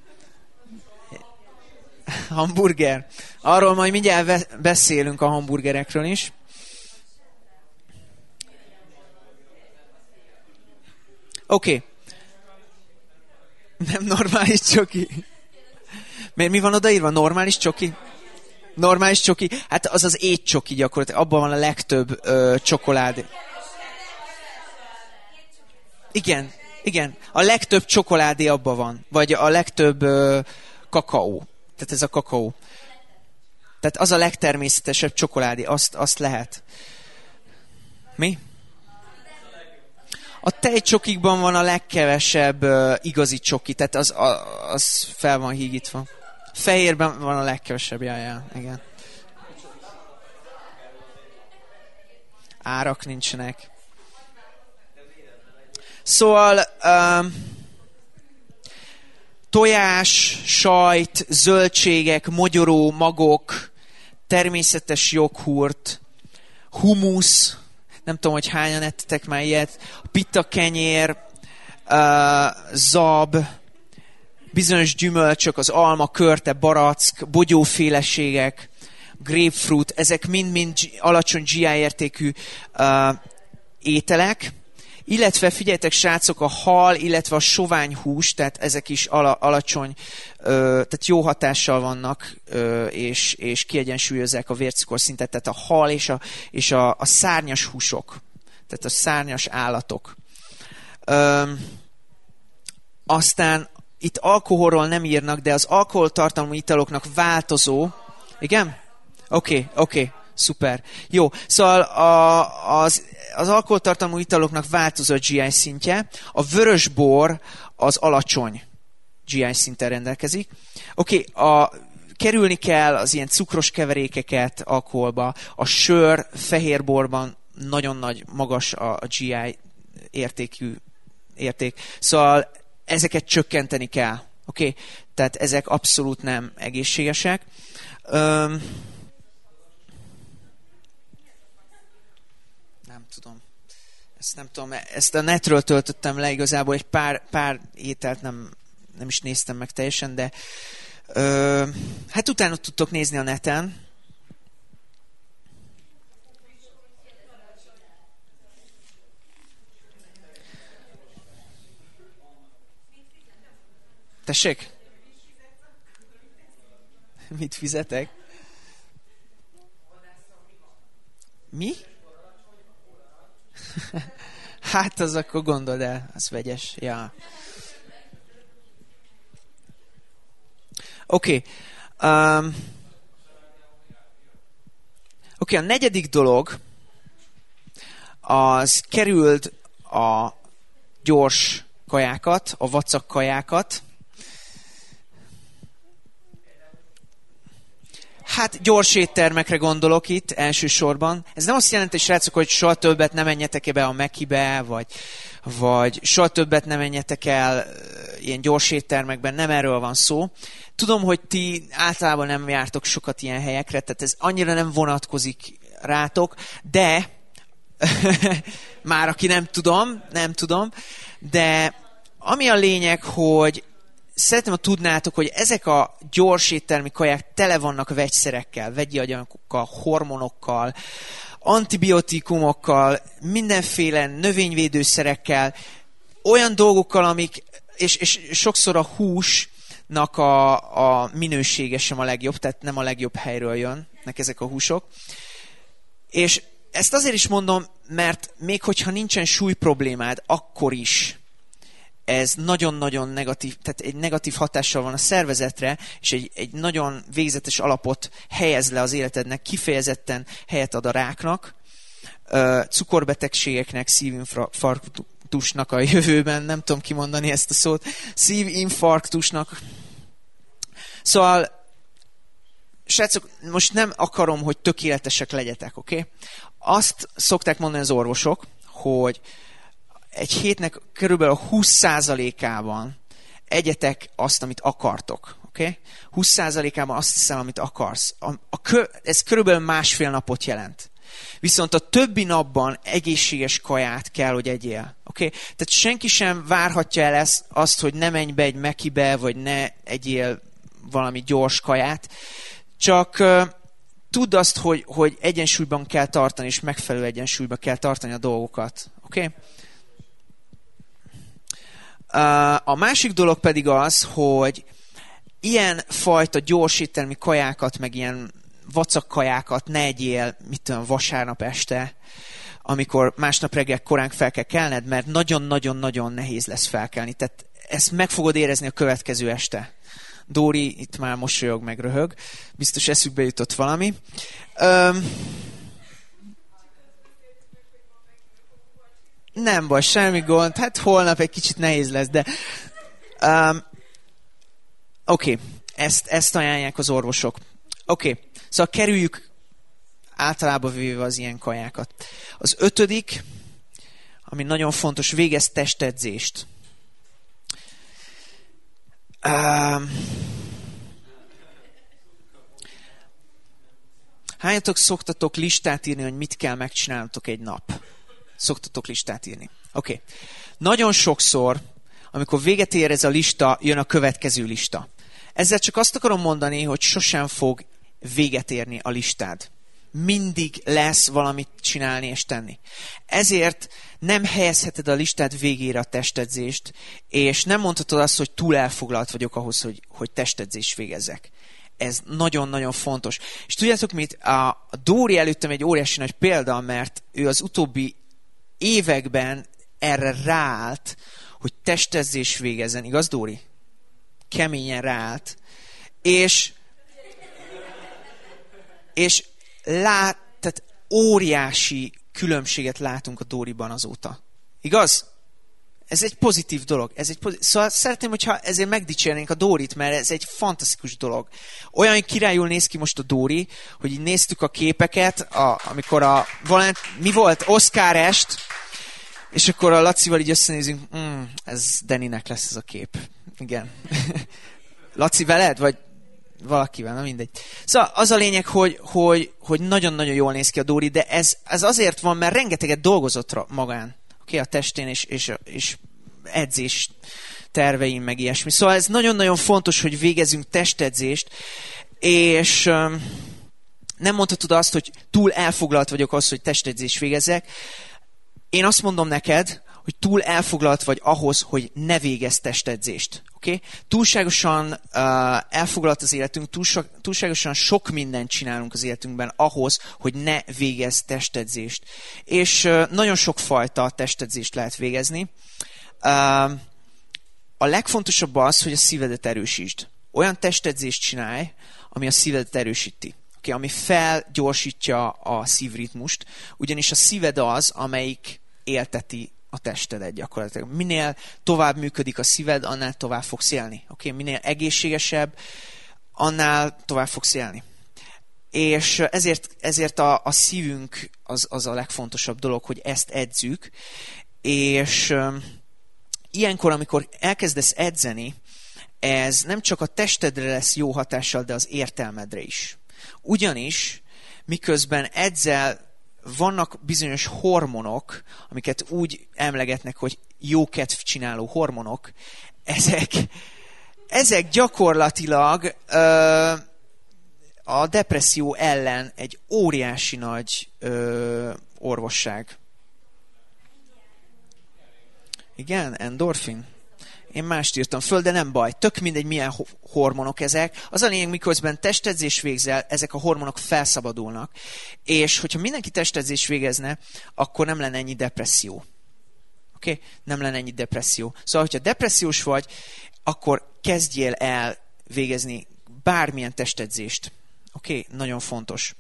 Hamburger. Arról majd mindjárt beszélünk a hamburgerekről is. Oké. Nem normális csoki. Miért mi van odaírva? Normális csoki? Normális csoki? Hát az az étcsoki gyakorlatilag. Abban van a legtöbb csokoládé. Igen. A legtöbb csokoládé abban van. Vagy a legtöbb kakaó. Tehát ez a kakaó. Tehát az a legtermészetesebb csokoládé. Azt lehet. Mi? A tejcsokikban van a legkevesebb igazi csoki. Tehát az fel van hígítva. Fehérben van a legkevesebb. Ja, igen. Árak nincsenek. Szóval tojás, sajt, zöldségek, mogyoró, magok, természetes joghurt, humusz, nem tudom, hogy hányan ettetek már ilyet, pittakenyér, zab, bizonyos gyümölcsök, az alma, körte, barack, bogyóféleségek, grapefruit, ezek mind-mind alacsony GI értékű ételek. Illetve figyeljetek, srácok, a hal, illetve a soványhús, tehát ezek is alacsony, tehát jó hatással vannak, és kiegyensúlyozzák a vércukorszintet, tehát a hal és a szárnyas húsok, tehát a szárnyas állatok. Aztán itt alkoholról nem írnak, de az alkoholtartalmú italoknak változó, igen? Oké. Szuper. Jó, szóval az alkoholtartalmú italoknak változó a GI szintje, a vörösbor az alacsony GI szinten rendelkezik. Kerülni kell az ilyen cukros keverékeket alkoholba, a sör, fehérborban nagyon magas a GI érték. Szóval ezeket csökkenteni kell. Tehát ezek abszolút nem egészségesek. Nem tudom, ezt a netről töltöttem le igazából, egy pár ételt nem is néztem meg teljesen, de hát utána tudtok nézni a neten. Tessék? Mit fizetek? Mi? Hát az akkor gondold el, az vegyes. Ja. Oké, a negyedik dolog, az kerüld a gyors kajákat, a vacak kajákat. Hát gyors éttermekre gondolok itt elsősorban. Ez nem azt jelenti, srácok, hogy soha többet nem menjetek be a Mekibe, vagy soha többet nem menjetek el ilyen gyors éttermekben, nem erről van szó. Tudom, hogy ti általában nem jártok sokat ilyen helyekre, tehát ez annyira nem vonatkozik rátok, de már aki nem tudom, de ami a lényeg, hogy szeretném, ha tudnátok, hogy ezek a gyors éttermi kaják tele vannak vegyszerekkel, vegyi anyagokkal, hormonokkal, antibiotikumokkal, mindenféle növényvédőszerekkel, olyan dolgokkal, amik, és sokszor a húsnak a minősége sem a legjobb, tehát nem a legjobb helyről jönnek ezek a húsok. És ezt azért is mondom, mert még hogyha nincsen súly problémád, akkor is ez nagyon-nagyon negatív, tehát egy negatív hatással van a szervezetre, és egy nagyon végzetes alapot helyez le az életednek, kifejezetten helyet ad a ráknak, cukorbetegségeknek, szívinfarktusnak a jövőben, nem tudom kimondani ezt a szót, szívinfarktusnak. Szóval, srácok, most nem akarom, hogy tökéletesek legyetek, oké? Okay? Azt szokták mondani az orvosok, hogy egy hétnek körülbelül a 20%-ában egyetek azt, amit akartok. Okay? 20%-ában azt hiszem, amit akarsz. Ez körülbelül 1,5 napot jelent. Viszont a többi napban egészséges kaját kell, hogy egyél. Okay? Tehát senki sem várhatja el azt, hogy ne menj be egy Mekibe, vagy ne egyél valami gyors kaját. Csak tudd azt, hogy egyensúlyban kell tartani, és megfelelő egyensúlyban kell tartani a dolgokat. Okay? A másik dolog pedig az, hogy ilyen fajta gyors éttermi kajákat, meg ilyen vacak kajákat ne egyél, mit tudom, vasárnap este, amikor másnap reggel korán fel kell kelned, mert nagyon-nagyon-nagyon nehéz lesz felkelni. Tehát ezt meg fogod érezni a következő este. Dóri itt már mosolyog, meg röhög. Biztos eszükbe jutott valami. Nem baj, semmi gond. Hát holnap egy kicsit nehéz lesz, de... Oké, ezt ajánlják az orvosok. Oké, szóval kerüljük általában véve az ilyen kajákat. Az 5., ami nagyon fontos, végez testedzést. Hányatok szoktatok listát írni, hogy mit kell megcsinálnotok egy nap? Szoktatok listát írni. Oké. Nagyon sokszor, amikor véget ér ez a lista, jön a következő lista. Ezzel csak azt akarom mondani, hogy sosem fog véget érni a listád. Mindig lesz valamit csinálni és tenni. Ezért nem helyezheted a listád végére a testedzést, és nem mondhatod azt, hogy túl elfoglalt vagyok ahhoz, hogy testedzést végezzek. Ez nagyon-nagyon fontos. És tudjátok mit? A Dóri előttem egy óriási nagy példa, mert ő az utóbbi években erre ráállt, hogy testedzés végezzen. Igaz, Dóri? Keményen ráállt. És tehát óriási különbséget látunk a Dóriban azóta. Igaz? Ez egy pozitív dolog. Szóval szeretném, hogyha ezért megdicsérnénk a Dórit, mert ez egy fantasztikus dolog. Olyan királyul néz ki most a Dóri, hogy így néztük a képeket, amikor mi volt? Oscar est, és akkor a Lacival így összenézünk, ez Deninek lesz ez a kép. Igen. Laci veled? Vagy valakivel, na mindegy. Szóval az a lényeg, hogy nagyon-nagyon jól néz ki a Dóri, de ez azért van, mert rengeteget dolgozott magán. Okay, a testén és edzés terveim, meg ilyesmi. Szóval ez nagyon-nagyon fontos, hogy végezzünk testedzést, és nem mondhatod azt, hogy túl elfoglalt vagyok az, hogy testedzést végezzek. Én azt mondom neked, hogy túl elfoglalt vagy ahhoz, hogy ne végezz testedzést. Okay? Túlságosan elfoglalt az életünk, túlságosan sok mindent csinálunk az életünkben ahhoz, hogy ne végezz testedzést. És nagyon sok fajta testedzést lehet végezni. A legfontosabb az, hogy a szívedet erősítsd. Olyan testedzést csinálj, ami a szívedet erősíti. Okay? Ami felgyorsítja a szívritmust, ugyanis a szíved az, amelyik élteti a testedet gyakorlatilag. Minél tovább működik a szíved, annál tovább fogsz élni. Okay? Minél egészségesebb, annál tovább fogsz élni. És ezért a szívünk az a legfontosabb dolog, hogy ezt edzük. És ilyenkor, amikor elkezdesz edzeni, ez nem csak a testedre lesz jó hatással, de az értelmedre is. Ugyanis, miközben edzel, vannak bizonyos hormonok, amiket úgy emlegetnek, hogy jókedv csináló hormonok, ezek gyakorlatilag a depresszió ellen egy óriási nagy orvosság. Igen, endorfin. Én mást írtam föl, de nem baj. Tök mindegy, milyen hormonok ezek. Az a lényeg, miközben testedzés végzel, ezek a hormonok felszabadulnak. És hogyha mindenki testedzés végezne, akkor nem lenne ennyi depresszió. Oké? Nem lenne ennyi depresszió. Szóval, hogyha depressziós vagy, akkor kezdjél el végezni bármilyen testedzést. Oké? Nagyon fontos.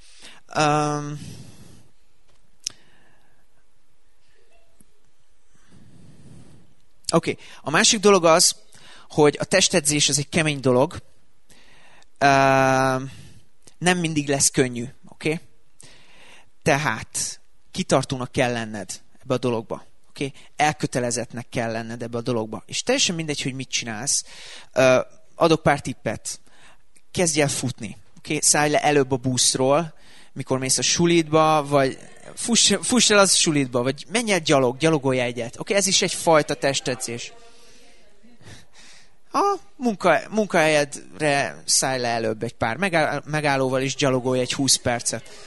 Oké. A másik dolog az, hogy a testedzés az egy kemény dolog. Nem mindig lesz könnyű. Oké? Tehát kitartónak kell lenned ebbe a dologba. Elkötelezettnek kell lenned ebbe a dologba. És teljesen mindegy, hogy mit csinálsz. Adok pár tippet. Kezdj el futni. Szállj le előbb a buszról, mikor mész a sulidba, vagy fuss el az sulidba, vagy menj el gyalogolj egyet. Ez is egy fajta testedzés. A munkahelyedre szállj le előbb egy pár megállóval, és gyalogolj egy 20 percet.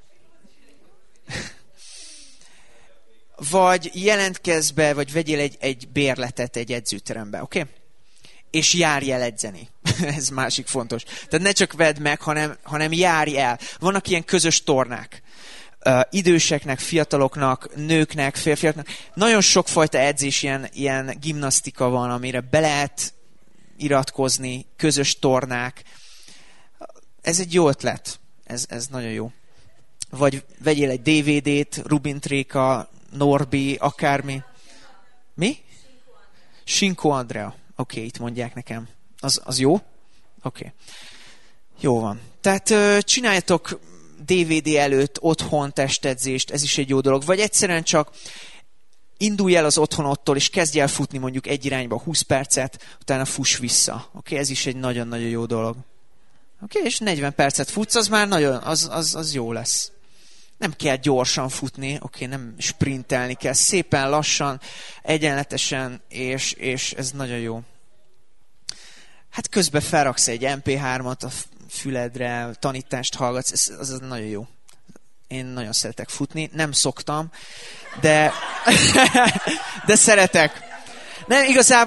Vagy jelentkezz be, vagy vegyél egy bérletet egy edzőterembe, oké? És járj el edzeni. Ez másik fontos. Tehát ne csak vedd meg, hanem járj el. Vannak ilyen közös tornák. Időseknek, fiataloknak, nőknek, férfiaknak. Nagyon sokfajta edzés, ilyen gimnasztika van, amire be lehet iratkozni, közös tornák. Ez egy jó ötlet. Ez nagyon jó. Vagy vegyél egy DVD-t, Rubin Tréka, Norbi, akármi. Mi? Sinko Andrea. Oké, itt mondják nekem. Az jó? Oké. Jó van. Tehát csináljatok DVD előtt otthon testedzést, ez is egy jó dolog. Vagy egyszerűen csak indulj el az otthonottól, és kezdj el futni mondjuk egy irányba 20 percet, utána fuss vissza. Oké, ez is egy nagyon-nagyon jó dolog. Oké, és 40 percet futsz, az már nagyon, az jó lesz. Nem kell gyorsan futni, nem sprintelni kell, szépen lassan, egyenletesen, és ez nagyon jó. Hát közben felraksz egy MP3-at a füledre, tanítást hallgatsz, az nagyon jó. Én nagyon szeretek futni, nem szoktam, de szeretek. Nem,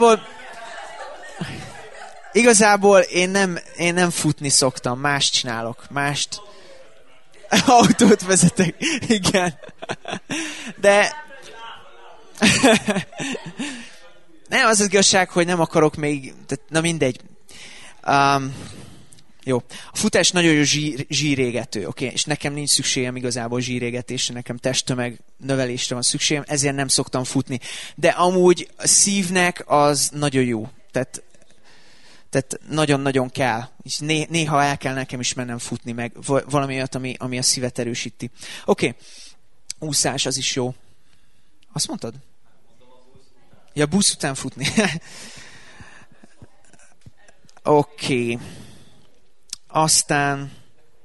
igazából én nem futni szoktam, mást csinálok, autót vezetek, igen. De nem, az igazság, hogy nem akarok még, na mindegy. Jó. A futás nagyon jó zsírégető, és nekem nincs szükségem igazából zsírégetésre, nekem testtömeg növelésre van szükségem, ezért nem szoktam futni. De amúgy a szívnek az nagyon jó. Tehát nagyon-nagyon kell. És néha el kell nekem is mennem futni, meg valami olyat, ami a szívet erősíti. Úszás, az is jó. Azt mondtad? Ja, busz után futni. Oké. Aztán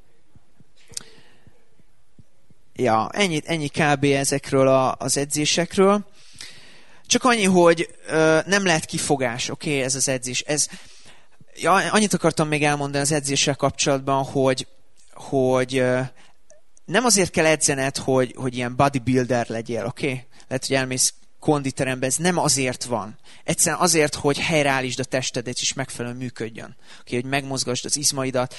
ja, ennyi kb. Ezekről az edzésekről. Csak annyi, hogy nem lehet kifogás, ez az edzés. Annyit akartam még elmondani az edzéssel kapcsolatban, hogy nem azért kell edzened, hogy ilyen bodybuilder legyél, Lehet, hogy elmész konditerembe, ez nem azért van. Egyszerűen azért, hogy helyreállítsd a testedet, és megfelelően működjön. Hogy megmozgasd az izmaidat.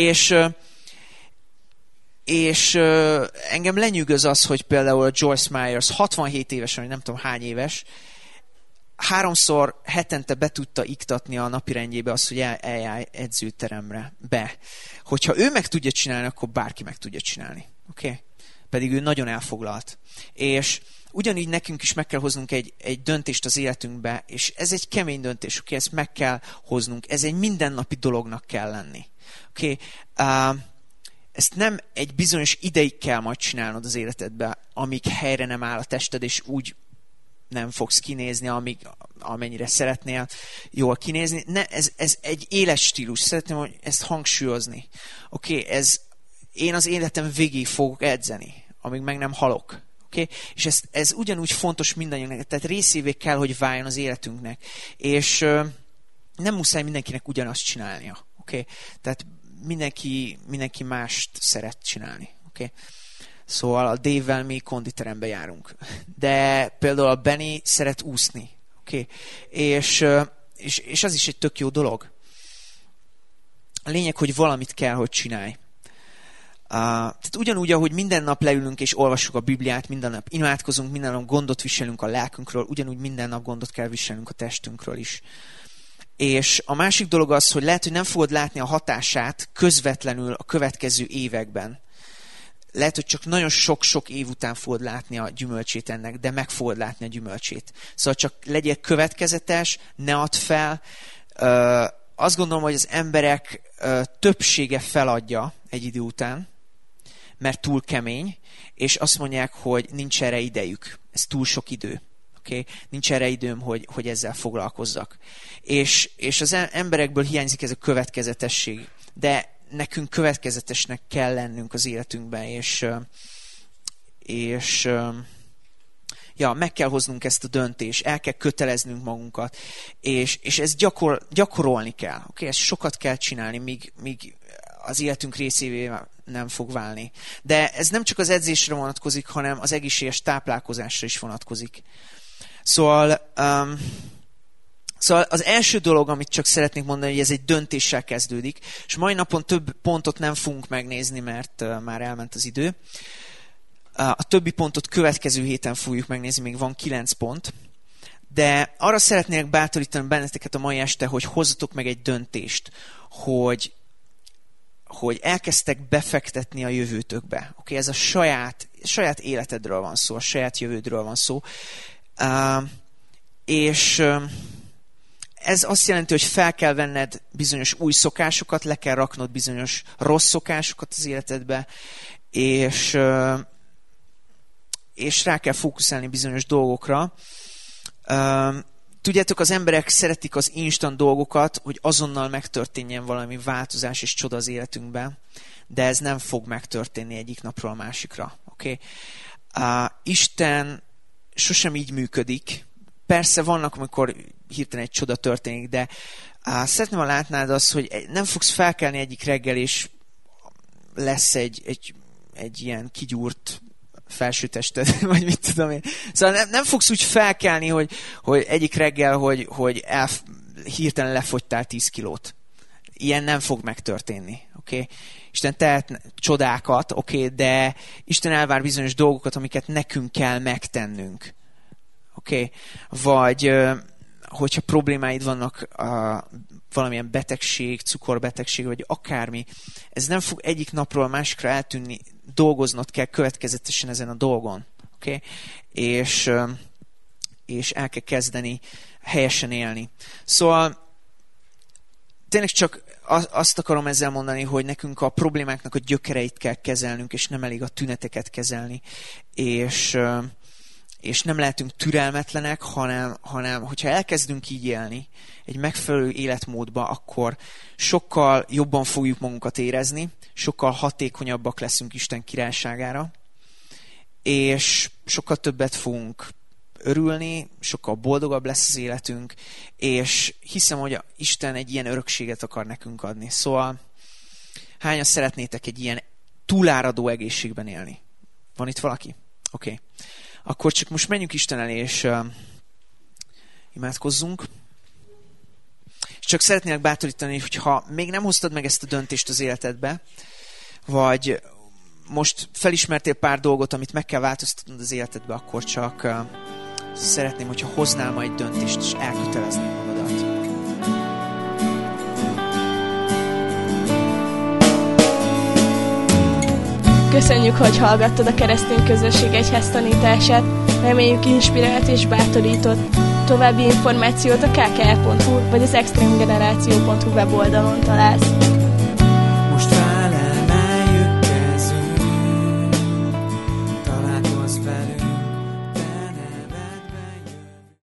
És engem lenyűgöz az, hogy például a Joyce Myers 67 évesen, vagy nem tudom hány éves, 3-szor hetente be tudta iktatni a napirendjébe azt, hogy eljárj edzőteremre be. Hogyha ő meg tudja csinálni, akkor bárki meg tudja csinálni. Pedig ő nagyon elfoglalt. És ugyanígy nekünk is meg kell hoznunk egy döntést az életünkbe, és ez egy kemény döntés, ezt meg kell hoznunk. Ez egy mindennapi dolognak kell lenni. Ezt nem egy bizonyos ideig kell majd csinálnod az életedbe, amíg helyre nem áll a tested, és úgy nem fogsz kinézni, amennyire szeretnél jól kinézni. Ez egy életstílus. Szeretném, hogy ezt hangsúlyozni. Én az életem végig fogok edzeni, amíg meg nem halok. És ez ugyanúgy fontos mindannyiunknak. Tehát részévé kell, hogy váljon az életünknek. És nem muszáj mindenkinek ugyanazt csinálnia. Tehát mindenki mást szeret csinálni. Szóval a Dave-vel mi konditerembe járunk. De például a Benny szeret úszni. És az is egy tök jó dolog. A lényeg, hogy valamit kell, hogy csinálj. Tehát ugyanúgy, ahogy minden nap leülünk és olvassuk a Bibliát, minden nap imádkozunk, minden nap gondot viselünk a lelkünkről, ugyanúgy minden nap gondot kell viselnünk a testünkről is. És a másik dolog az, hogy lehet, hogy nem fogod látni a hatását közvetlenül a következő években. Lehet, hogy csak nagyon sok-sok év után fogod látni a gyümölcsét ennek, de meg fogod látni a gyümölcsét. Szóval csak legyél következetes, ne add fel. Azt gondolom, hogy az emberek többsége feladja egy idő után, mert túl kemény, és azt mondják, hogy nincs erre idejük. Ez túl sok idő. Okay? Nincs erre időm, hogy ezzel foglalkozzak. És az emberekből hiányzik ez a következetesség. De nekünk következetesnek kell lennünk az életünkben, és meg kell hoznunk ezt a döntést, el kell köteleznünk magunkat, és ezt gyakorolni kell. Okay? Ezt sokat kell csinálni, míg az életünk részévé nem fog válni. De ez nem csak az edzésre vonatkozik, hanem az egészséges táplálkozásra is vonatkozik. Szóval az első dolog, amit csak szeretnék mondani, hogy ez egy döntéssel kezdődik, és mai napon több pontot nem fogunk megnézni, mert már elment az idő. A többi pontot következő héten fogjuk megnézni, még van 9 pont. De arra szeretnék bátorítani benneteket a mai este, hogy hozzatok meg egy döntést, hogy elkezdtek befektetni a jövőtökbe. Okay, ez a saját életedről van szó, a saját jövődről van szó. És ez azt jelenti, hogy fel kell venned bizonyos új szokásokat, le kell raknod bizonyos rossz szokásokat az életedbe, és rá kell fókuszálni bizonyos dolgokra. Tudjátok, az emberek szeretik az instant dolgokat, hogy azonnal megtörténjen valami változás és csoda az életünkben, de ez nem fog megtörténni egyik napról a másikra. Okay? Isten sosem így működik. Persze vannak, amikor hirtelen egy csoda történik, de szeretném, ha látnád azt, hogy nem fogsz felkelni egyik reggel, és lesz egy ilyen kigyúrt felsőtested, vagy mit tudom én. Szóval nem fogsz úgy felkelni, hogy egyik reggel, hogy hirtelen lefogytál 10 kilót. Ilyen nem fog megtörténni. Okay? Isten tehet csodákat, de Isten elvár bizonyos dolgokat, amiket nekünk kell megtennünk. Okay? Vagy hogyha problémáid vannak, valamilyen betegség, cukorbetegség, vagy akármi, ez nem fog egyik napról a másikra eltűnni, dolgoznod kell következetesen ezen a dolgon. Okay? És el kell kezdeni helyesen élni. Szóval tényleg csak azt akarom ezzel mondani, hogy nekünk a problémáknak a gyökereit kell kezelnünk, és nem elég a tüneteket kezelni, és nem lehetünk türelmetlenek, hanem hogyha elkezdünk így élni egy megfelelő életmódba, akkor sokkal jobban fogjuk magunkat érezni, sokkal hatékonyabbak leszünk Isten királyságára, és sokkal többet fogunk örülni, sokkal boldogabb lesz az életünk, és hiszem, hogy Isten egy ilyen örökséget akar nekünk adni. Szóval hányan szeretnétek egy ilyen túláradó egészségben élni? Van itt valaki? Oké. Akkor csak most menjünk Isten elé, és imádkozzunk. És csak szeretnélek bátorítani, hogy ha még nem hoztad meg ezt a döntést az életedbe, vagy most felismertél pár dolgot, amit meg kell változtatnod az életedbe, akkor csak szeretném, hogyha hoznál ma egy döntést, és elköteleznél magadat. Köszönjük, hogy hallgattad a Keresztény Közösség Egyház tanítását. Reméljük inspirált és bátorított. További információt a kkr.hu vagy az extremegeneráció.hu weboldalon találsz.